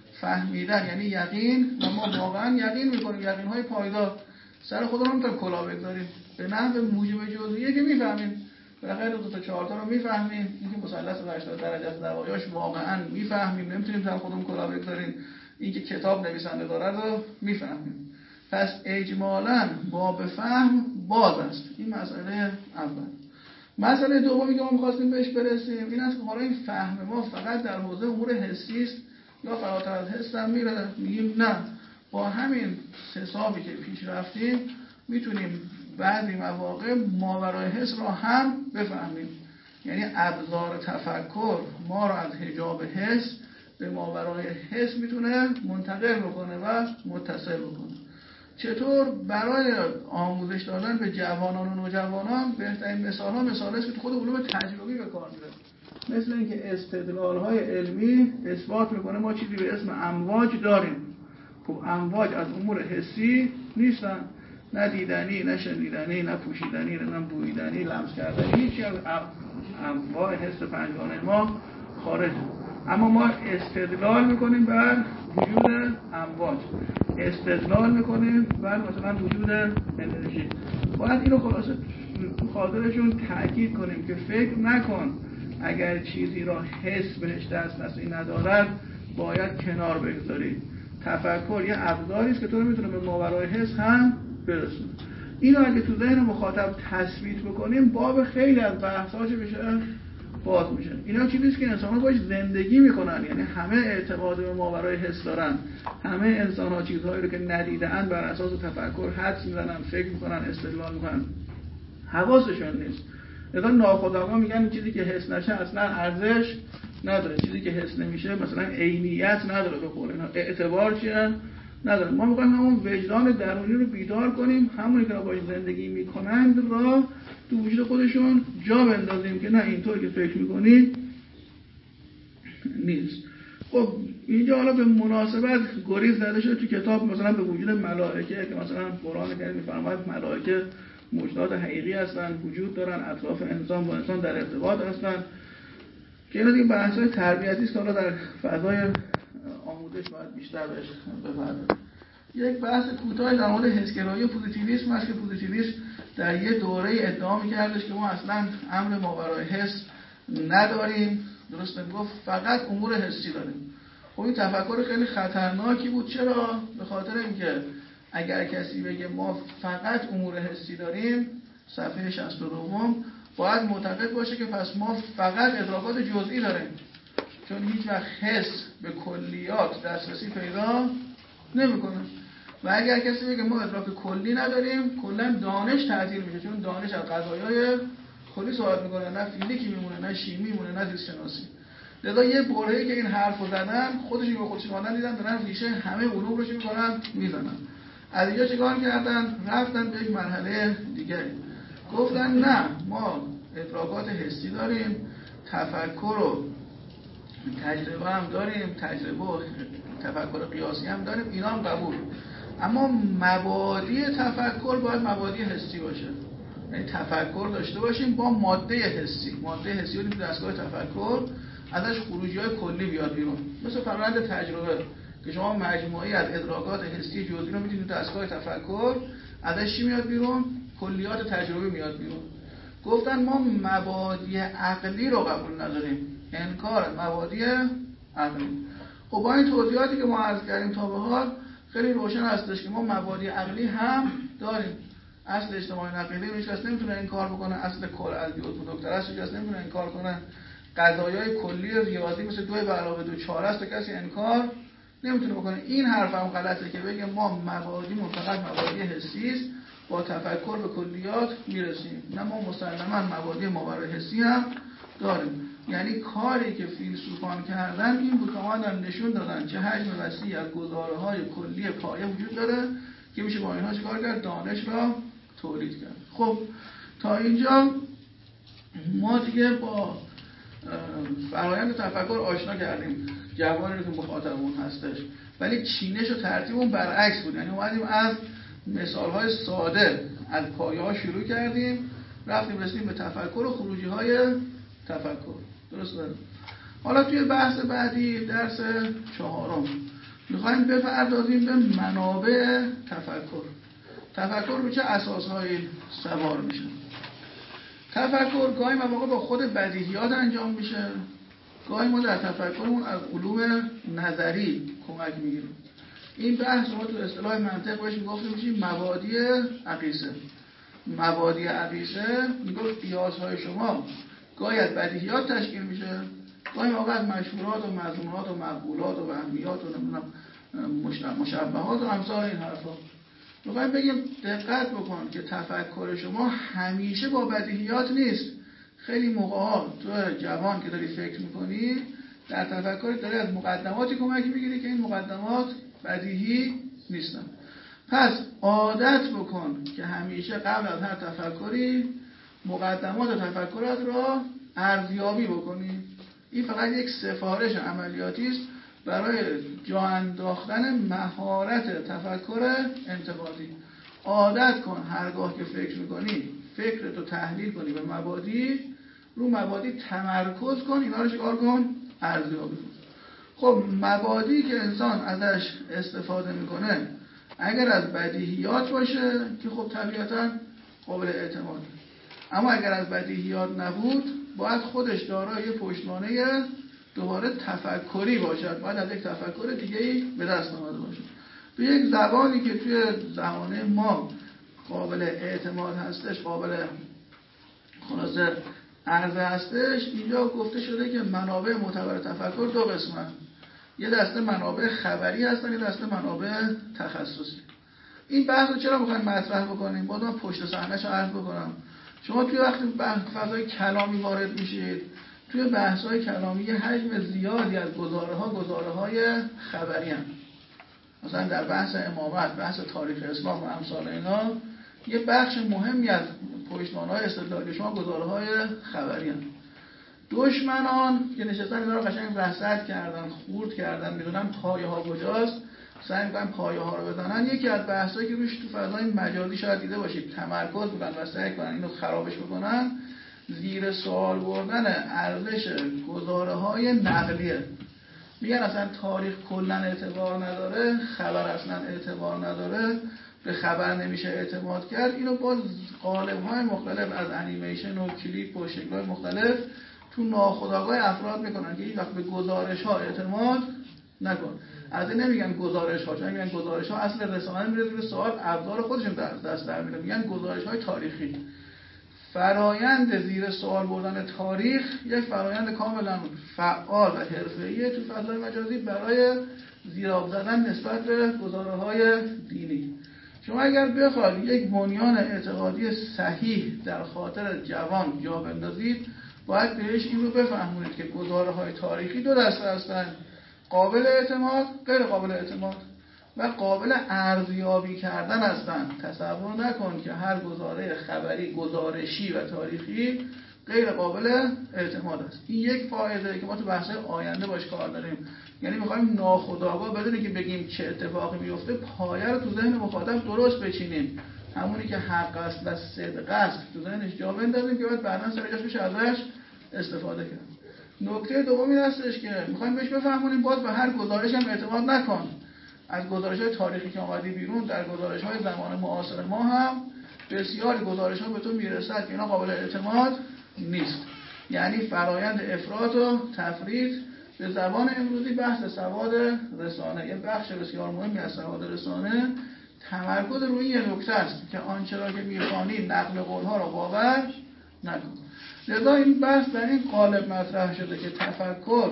فهمیدن یعنی یقین، و ما واقعا یقین می‌کنیم، یقین‌های پایدار. سر خودمون هم تا کلا بگذاریم به نحو موجب جزئیه که میفهمیم، بالاخره دو تا چهار تا رو میفهمیم، اینکه مثلث هشتاد درجه است زوایاش واقعا میفهمیم، نمیتونیم تا خودمون کلا بگذاریم. اینکه کتاب نویسنده داره رو میفهمیم. پس اجمالاً باب فهم باز است. این مسئله اول. مسئله دومی که ما می‌خواستیم بهش برسیم این است که حالا این فهم ما فقط در حوزه امور حسی است یا فراتر از حس هم میره؟ میگیم نه، با همین حسابی که پیش رفتیم میتونیم بعضی مواقع ماورای حس را هم بفهمیم. یعنی ابزار تفکر ما را از حجاب حس به ماورای حس میتونه منتقل بکنه و متصل بکنه. چطور؟ برای آموزش دادن به جوانان و نوجوانان بهترین مثال ها مثال است که خود علوم تجربی به کار میره. مثل اینکه استدلال های علمی اثبات میکنه ما چیزی به اسم امواج داریم. خب امواج از امور حسی نیستن، نه دیدنی، نه شنیدنی، نه پوشیدنی، نه بویدنی، لمس کردنی، هیچی از انواع حس پنجگانه ما خارج. اما ما استدلال میکنیم بر وجود امواج، استدلال میکنیم بر مثلا وجود انرژی. باید اینو خلاصه تو خاطرشون تأکید کنیم که فکر نکن اگر چیزی را حس بهش دسترسی ندارد باید کنار بگذارید. تفکر یه ابزاری است که تو رو میتونه به ماورای حس هم برسونه. اینو اگه تو ذهن مخاطب تثبیت بکنیم باب خیلی از بحثاش بشه باز میشه. اینا چیزی است که انسان‌ها باش زندگی میکنن، یعنی همه اعتقاد به ماورای حس دارن، همه انسان‌ها چیزهایی رو که ندیدن بر اساس تفکر حدس میزنن، فکر میکنن، استدلال میکنن، حواسشون نیست. لذا ناخودآگاه میگن این چیزی که حس نشه اصلا ارزش نداره، چیزی که حس نمیشه مثلا عینیت نداره، به قول اینا اعتبار چیه نداره. ما میخوایم همون وجدان درونی رو بیدار کنیم، همونی که باهاش زندگی میکنند را تو وجود خودشون جا بندازیم که نه اینطور که فکر میکنی نیست. خب اینجا حالا به مناسبت گریز زده شده تو کتاب مثلا به وجود ملائکه که مثلا قرآن کریم میفرماید ملائکه موجودات حقیقی هستن، وجود دارن، اطراف انسان با انسان در ارتباط هستن، که اینا دیگه بحث‌های تربیتی است که حالا در فضای خودش باید بیشتر بهش بپردازه. یک بحث کوتاه در مورد حسگرایی و پوزیتیویسم هست که پوزیتیویسم در یه دوره ادعا می‌کردش که ما اصلا امر ماورای حس نداریم، درست میگفت، فقط امور حسی داریم. خب این تفکر خیلی خطرناکی بود. چرا؟ به خاطر اینکه اگر کسی بگه ما فقط امور حسی داریم، صفحه شصت و دو، باید معتقد باشه که پس ما فقط ادراکات جزئی داریم، چون هیچ وقت حس به کلیات دسترسی پیدا نمی‌کنه. و اگر کسی بگه ما ادراک کلی نداریم، کلا دانش تعطیل میشه، چون دانش از قضایای کلی صحبت میکنه، نه فیزیکی میمونه، نه شیمی میمونه، نه زیست شناسی. لذا یه برهه‌ای که این حرفو زدن، خودشون به خودشون اومدن دیدن دارن ریشه همه علوم رو چی میکنن؟ میزنن. از اینجا چیکار کردن؟ رفتن به یک مرحله دیگه. گفتن نه، ما ادراکات حسی داریم، تفکر و تجربه هم داریم، تجربه و تفکر قیاسی هم داریم، اینا هم قبول. اما مبادی تفکر باید مبادی حسی باشه. یعنی تفکر داشته باشیم با ماده حسی. ماده حسی رو تو دستگاه تفکر ازش خروجی‌های کلی بیاد بیرون. مثل فرآیند تجربه که شما مجموعه‌ای از ادراکات حسی جزئی رو می‌تونید تو دستگاه تفکر ازش چی میاد بیرون؟ کلیات تجربه میاد بیرون. گفتن ما مبادی عقلی رو قبول نداریم. انکار مبادی عقلی. خب با این توضیحاتی که ما عرض کردیم تا به حال خیلی روشن هستش که ما مبادی عقلی هم داریم. اصل اجتماعی نقیضه هیچ کس نمیتونه انکار بکنه، اصل کل الجزء دکتر است هیچ کس نمیتونه انکار کنه، قضایای کلی ریاضی مثل دو به علاوه دو چهار است کسی انکار نمیتونه بکنه. این حرف هم غلطه که بگه ما مبادی فقط مبادی حسی است، با تفکر به کلیات میرسیم. نه، ما مسلماً مبادی ماورای حسی هم داریم. یعنی کاری که فیلسوفان کردن این بود که اومدن نشون دادن چه حجم وسیعی از گزاره‌های کلی پایه وجود داره که میشه با اینها چیکار کرد؟ دانش را تولید کرد. خب تا اینجا ما دیگه با فرآیند تفکر آشنا کردیم، جوانی که مخاطبمون هستش، ولی چینش و ترتیبمون برعکس بود. یعنی اومدیم از مثال‌های ساده از پایه‌ها شروع کردیم، رفتیم رسیدیم به تفکر و خروجی‌های تفکر. درسته؟ حالا توی بحث بعدی، درس چهارم، میخوایم بپردازیم به منابع تفکر. تفکر رو چه اساسهایی سوار میشه؟ تفکر گاهی مواقع با خود بدیهیات انجام میشه، گاهی ما در تفکرمون از علوم نظری کمک میگیریم. این بحث ما تو اصطلاح منطق بهش میگفتیم میشه مبادی اقیسه. مبادی اقیسه میگفت قیاس‌های شما گاهی از بدیهیات تشکیل میشه، گاهی موقع از مشهورات و مظنونات و مقبولات و وهمیات و نمیدونم مشابهات و امثال این حرفا. میخوایم بگیم دقت بکن که تفکر شما همیشه با بدیهیات نیست. خیلی موقعا تو جوان که داری فکر میکنی در تفکر داری از مقدماتی کمک میگیری که این مقدمات بدیهی نیستن. پس عادت بکن که همیشه قبل از هر تفکری مقدمات تفکرات را ارزیابی بکنی. این فقط یک سفارش عملیاتی است برای جا انداختن مهارت تفکر انتقادی. عادت کن هرگاه که فکر میکنی فکرتو تحلیل کنی به مبادی، رو مبادی تمرکز کن، اینا رو چیکار کن؟ ارزیابی کن. خب مبادی که انسان ازش استفاده میکنه اگر از بدیهیات باشه که خب طبیعتاً قابل اعتماد، اما اگر از بدیهیات نبود باید خودش دارای پشتوانه دوباره تفکری باشد، باید از یک تفکر دیگه‌ای به دست آمده باشه، به یک زبانی که توی زمانه ما قابل اعتماد هستش، قابل خلاصه عرضه هستش. اینجا گفته شده که منابع معتبر تفکر دو قسمه، یه دسته منابع خبری هستن، یه دسته منابع تخصصی. این بحث رو چرا میخوایم مطرح بکنیم؟ باید من پشت صحنه‌شو عرض بکنم. شما توی وقتی بحث فضای کلامی وارد میشید، توی بحث‌های کلامی یه حجم زیادی از گزاره‌ها گزاره‌های خبری هستند. مثلا در بحث امامت، بحث تاریخ اسلام و امثال اینا، یه بخش مهمی از پشتوانه‌های استدلالی شما گزاره‌های خبری هستند. دشمنان که نشستن اینا رو قشنگ رصد کردن، خورد کردن، میدونن پایه ها کجاست، سعی می‌کنن پایه ها رو بزنن. یکی از بحثایی که روش تو فضای مجازی شاید دیده باشید تمرکز می‌کنن و سعی کنن اینو خرابش بکنن، زیر سوال بردن ارزش گزاره‌های نقلیه. میگن اصلا تاریخ کلا اعتبار نداره، خبر اصلا اعتبار نداره، به خبر نمیشه اعتماد کرد. اینو باز قالب‌های مختلف از انیمیشن و کلیپ و شکل‌های مختلف تو ناخودآگاه افراد میکنن که این وقت به گزارش‌ها اعتماد نکن. از این نمیگن گزارش‌ها، چون میگن گزارش‌ها اصل رسانه میره زیر سوال، ابزار خودشون در دست در میره، میگن گزارش‌های تاریخی. فرایند زیر سوال بردن تاریخ یک فرایند کاملا فعال و حرفه‌ایه تو فضای مجازی برای زیرآب زدن نسبت به گزاره‌های دینی. شما اگر بخواید یک بنیان اعتقادی صحیح در خاطر جوان جا بندازید، باید بهش این رو بفهمونید که گزاره‌های تاریخی دو دسته هستند: قابل اعتماد، غیر قابل اعتماد و قابل ارزیابی کردن هستند. تصور نکن که هر گزاره خبری، گزارشی و تاریخی غیر قابل اعتماد است. این یک فایده که ما تو بحث آینده باش کار داریم، یعنی می‌خوایم ناخودآگاه بدون که بگیم چه اتفاقی میفته، پایه رو تو ذهن مخاطب درست بچینیم، همونی که حق است و صدق است تو ذهنش جا بندازیم که بعد بعداً سرجاش بشه ازش استفاده کرد. نکته دوم این هستش که می‌خوایم بهش بفهمونیم باز به هر گزارش هم اعتماد نکن. از گزارش‌های تاریخی که اومدی بیرون، در گزارش‌های زمان معاصر ما هم بسیاری گزارش‌ها به تو میرسد که اینا قابل اعتماد نیست. یعنی فرایند افراط و تفریط به زبان امروزی بحث سواد رسانه، یه بخش بسیار مهمی از سواد رسانه تمرکز روی یه نکته است که آنچه را که می‌خوانی نقل قول‌ها را باور نکن. لذا این بحث در این قالب مطرح شده که تفکر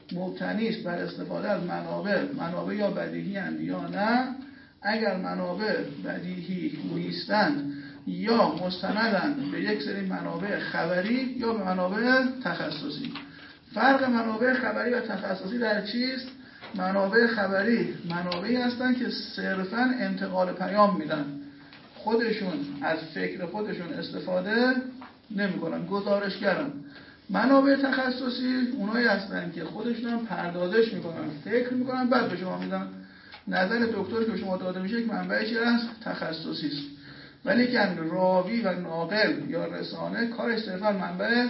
مبتنی است بر استفاده از منابع، منابع یا بدیهی اند یا نه. اگر منابع بدیهی نیستند یا مستندند به یک سری منابع خبری یا به منابع تخصصی. فرق منابع خبری و تخصصی در چیست؟ منابع خبری منابعی هستند که صرفاً انتقال پیام میدن، خودشون از فکر خودشون استفاده نمی‌کنن، گزارشگرن. منابع تخصصی اونایی هستن که خودشون هم پردازش میکنن، فکر میکنن، بعد به شما میدن. نظر دکتر که به شما داده میشه یک منبعی از تخصصی است، ولی که راوی و ناقل یا رسانه کارش صرفا منبع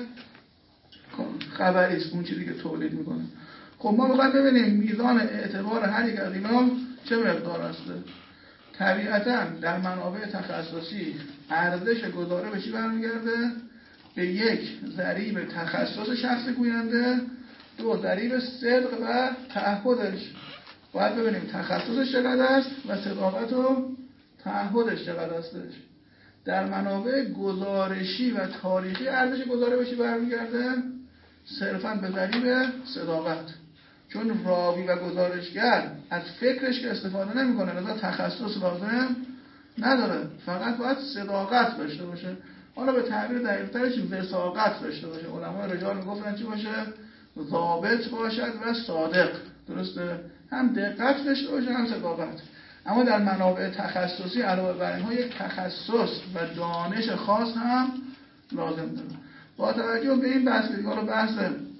خبری است، اون چیزی که تولید میکنه. خب ما میخوایم ببینیم میزان اعتبار هر یک از اینا چه مقدار است. طبیعتا در منابع تخصصی ارزش گزاره به چی برمیگرده؟ به یک، ضریب تخصص شخص گوینده، دو، ضریب صدق و تعهدش. باید ببینیم تخصصش چقدر است و صداقت و تعهدش چقدر استش. در منابع گزارشی و تاریخی ارزش گزاره به چی برمیگرده؟ صرفاً به ضریب صداقت، چون راوی و گزارشگر از فکرش که استفاده نمی‌کنه، لذا تخصص لازم نداره، فقط باید صداقت داشته باشه. حالا به تعبیر دقیق‌ترش وثاقت داشته باشه. علمای رجال میگفتن چی باشه؟ ضابط باشد و صادق. درسته؟ هم دقت داشته باشه هم صداقت. اما در منابع تخصصی علاوه بر اینها یک تخصص و دانش خاص هم لازم داره. با توجه به این بحث که حالا بحث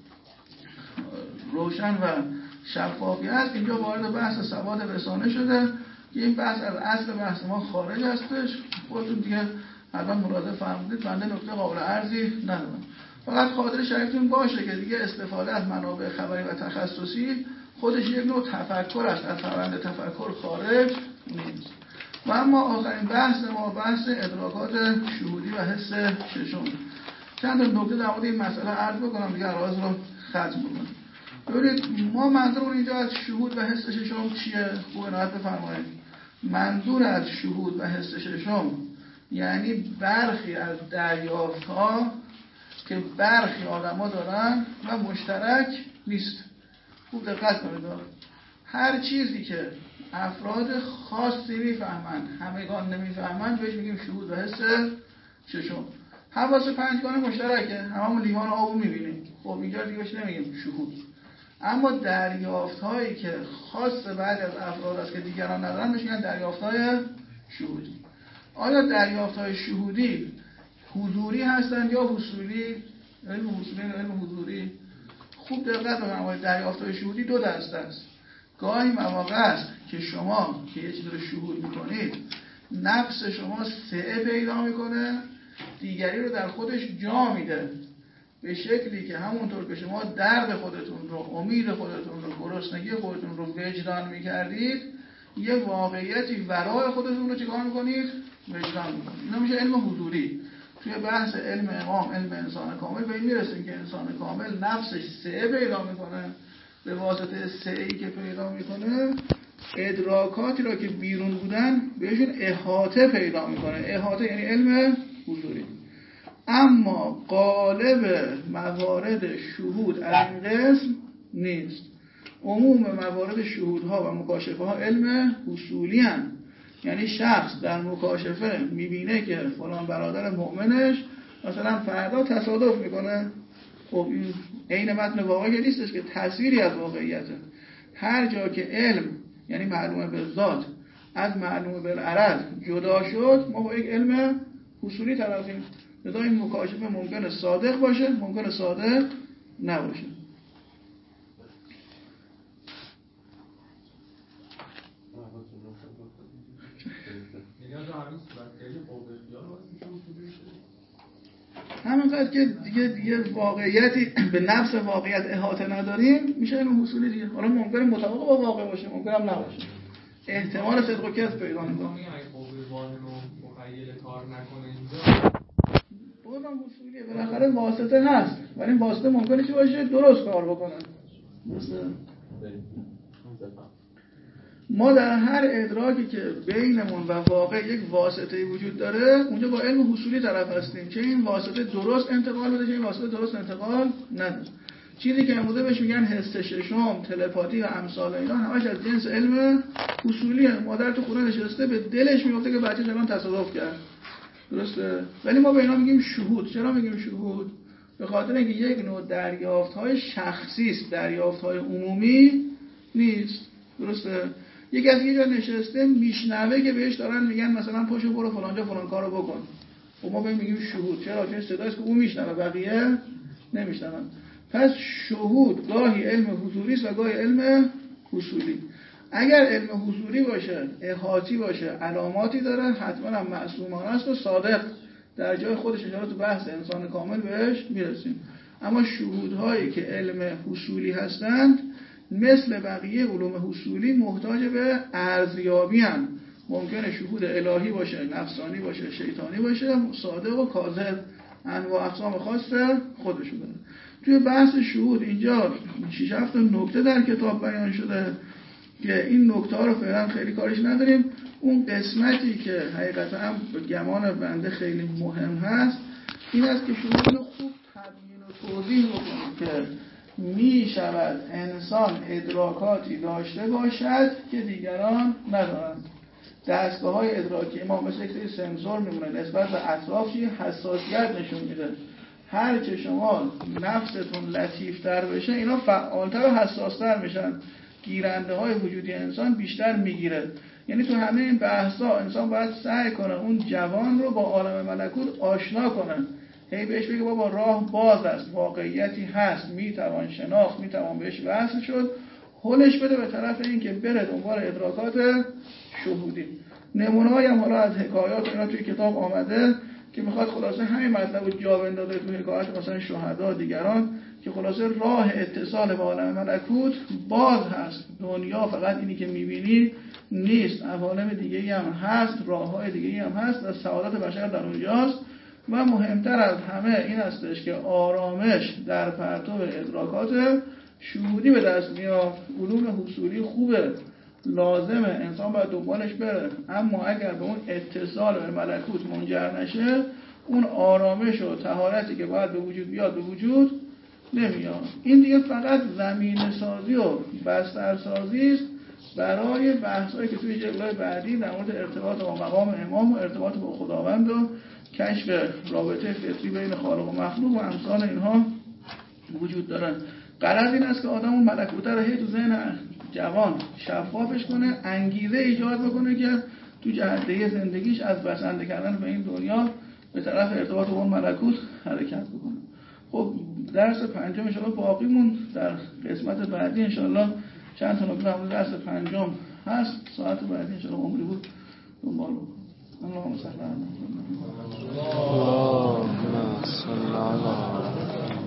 روشن و شفافی هست، اینجا وارد بحث سواد رسانه شده که این بحث از اصل بحث ما خارج هستش. خودتون دیگه الان ملاحظه فرمودید، بنده نکته قابل عرضی ندارم. فقط خاطر شریفتون باشه که دیگه استفاده از منابع خبری و تخصصی خودش یک نوع تفکر است، از فرآیند تفکر خارج نیست. و اما آخرین بحث ما بحث ادراکات شهودی و حس ششم. چند تا نکته در مورد این مسئله عرض بکنم دیگه عرض رو ختم بکنم. ببینید ما منظور اینجا از شهود و حس ششم چیه؟ خوب عنایت بفرمایید. منظور از شهود و حس ششم یعنی برخی از دریافت‌ها که برخی آدم‌ها دارن و مشترک نیست. خوب دقت کنید. هر چیزی که افراد خاصی میفهمن، همگان نمیفهمن، بهش میگیم شهود و حس ششم. حواس پنجگانه مشترکه، هممون لیوان آب میبینیم. خب اینجا دیگه بهش نمیگیم شهود. اما دریافت‌هایی که خاص بعضی از افراد است که دیگران ندارن بهش میگن دریافت‌های شهودی. آیا دریافت‌های شهودی حضوری هستند یا حصولی؟ علم حصولی یا علم حضوری؟ خوب دقت بفرمایید. دریافت‌های شهودی دو دسته است. گاهی مواقع است که شما که یه چیزی رو شهود می‌کنید، نفس شما سعه پیدا می‌کنه، دیگری رو در خودش جا میده. به شکلی که همونطور که شما درد خودتون رو، امید خودتون رو، گرسنگی خودتون رو وجدان میکردید، یه واقعیتی ورای خودتون رو چیکار میکنید؟ وجدان میکنید. اینا میشه علم حضوری. توی بحث علم امام، علم انسان کامل به این میرسیم که انسان کامل نفسش سعه پیدا میکنه، به واسطه سعه‌ای که پیدا میکنه ادراکاتی را که بیرون بودن بهشون احاطه پیدا میکنه. احاطه یعنی علم حضوری. اما غالب موارد شهود از این قسم نیست. عموم موارد شهودها و مکاشفه ها علم حصولی هستند. یعنی شخص در مکاشفه میبینه که فلان برادر مؤمنش مثلا فردا تصادف میکنه. خب این عین متن واقعی نیستش که تصویری از واقعیته. هر جا که علم یعنی معلومه به ذات از معلومه بالعرض جدا شد، ما با یک علم حصولی طرفیم. لذا این مکاشفه ممکنه صادق باشه، ممکنه صادق نباشه. همینقدر که دیگه دیگه واقعیتی به نفس واقعیت احاطه نداریم میشه این حصولی دیگه. حالا ممکنه مطابق با واقع باشه، ممکنه هم نباشه. احتمال صدق و کذب پیدا می‌کنه. اگه قوه واحد و مخیل کار نکنه اینجا بازم حصولیه. بالاخره واسطه هست، ولی این واسطه ممکنه چی باشه؟ درست کار بکنه. درسته؟ ما در هر ادراکی که بینمون و واقع یک واسطه وجود داره، اونجا با علم حصولی طرف هستیم. چه این واسطه درست انتقال بده، چه این واسطه درست انتقال نده. چیزی که امروزه بهش میگن حس ششم، تلپاتی و امثال اینا، همش از جنس علم حصولیه. مادر تو خونه نشسته به دلش میگفته که بچه‌ش الان تصادف کرد. درسته؟ ولی ما به اینا میگیم شهود. چرا میگیم شهود؟ به خاطر اینکه یک نوع دریافت‌های شخصی است، دریافت‌های عمومی نیست. درسته؟ یکی از یه جا نشسته میشنوه که بهش دارن میگن مثلا پاشو برو فلانجا فلان کارو بکن. و ما بهش میگیم شهود. چرا؟ چون صداست که اون میشنوه، بقیه نمیشنون. پس شهود گاهی علم حضوری است و گاهی علم حصولی. اگر علم حضوری باشه، احاطی باشه، علاماتی داره، حتما هم معصومانه است و صادق. در جای خودش اشاره تو بحث انسان کامل بهش میرسیم. اما شهودهایی که علم حصولی هستند مثل بقیه علوم حصولی محتاج به ارزیابی هم. ممکنه شهود الهی باشه، نفسانی باشه، شیطانی باشه، صادق و کاذب، انواع اقسام خاص خودشو داره. توی بحث شهود اینجا شش هفت نکته در کتاب بیان شده که این نکته ها رو فعلا خیلی کارش نداریم. اون قسمتی که حقیقتا هم به گمان بنده خیلی مهم هست این است که شهود رو خوب تبیین و توضیح بکنیم که می شود انسان ادراکاتی داشته باشد که دیگران ندارند. دستگاه های ادراکی ما مثل یک سری سنسور میمونه، نسبت به اطراف چی حساسیت نشون میده. هر چه شما نفستون لطیفتر بشه اینا فعالتر و حساستر میشن. گیرنده های وجودی انسان بیشتر میگیره. یعنی تو همه این بحثا انسان باید سعی کنه اون جوان رو با عالم ملکوت آشنا کنه. هی بهش بگه بابا راه باز است، واقعیتی هست، میتوان شناخت، میتوان بهش وصل شد. هلش بده به طرف این که بره دنبال ادراکات شهودی. نمونه‌ای هم حالا از حکایات اینا توی کتاب آمده که میخواد خلاصه همین مطلب رو جا بندازه توی حکایات مثلا شهدا دیگران که خلاصه راه اتصال با عالم ملکوت باز هست. دنیا فقط اینی که میبینی نیست، عوالم دیگه‌ای هم هست، راه‌های دیگه‌ای هم هست و سعادت بشر در اونجاست. و مهمتر از همه این هستش که آرامش در پرتو ادراکات شهودی به دست میاد. علوم حصولی خوبه، لازمه، انسان باید دنبالش بره، اما اگر به اون اتصال به ملکوت منجر نشه اون آرامش و طهارتی که باید به وجود بیاد به وجود نمیاد. این دیگه فقط زمینه سازی و بستر سازی است برای بحثایی که توی جلوه بعدی در مورد ارتباط با مقام امام و ارتباط با خداوند و کشف رابطه فطری بین خالق و مخلوق و امثال اینها وجود دارن. غرض این است که آدم اون ملکوت رو هی تو ذهن جوان شفافش کنه، انگیزه ایجاد بکنه که تو جهته زندگیش از بسنده کردن به این دنیا به طرف ارتباط با اون ملکوت حرکت بکنه. خب درس پنجم ان شاءالله باقی موند. در قسمت بعدی ان شاءالله چند تا نکته در درس پنجم هست. ساعت بعدی ان شاءالله عمری بود دنبال بکنیم. اللهم صل علی محمد. اللهم صل علی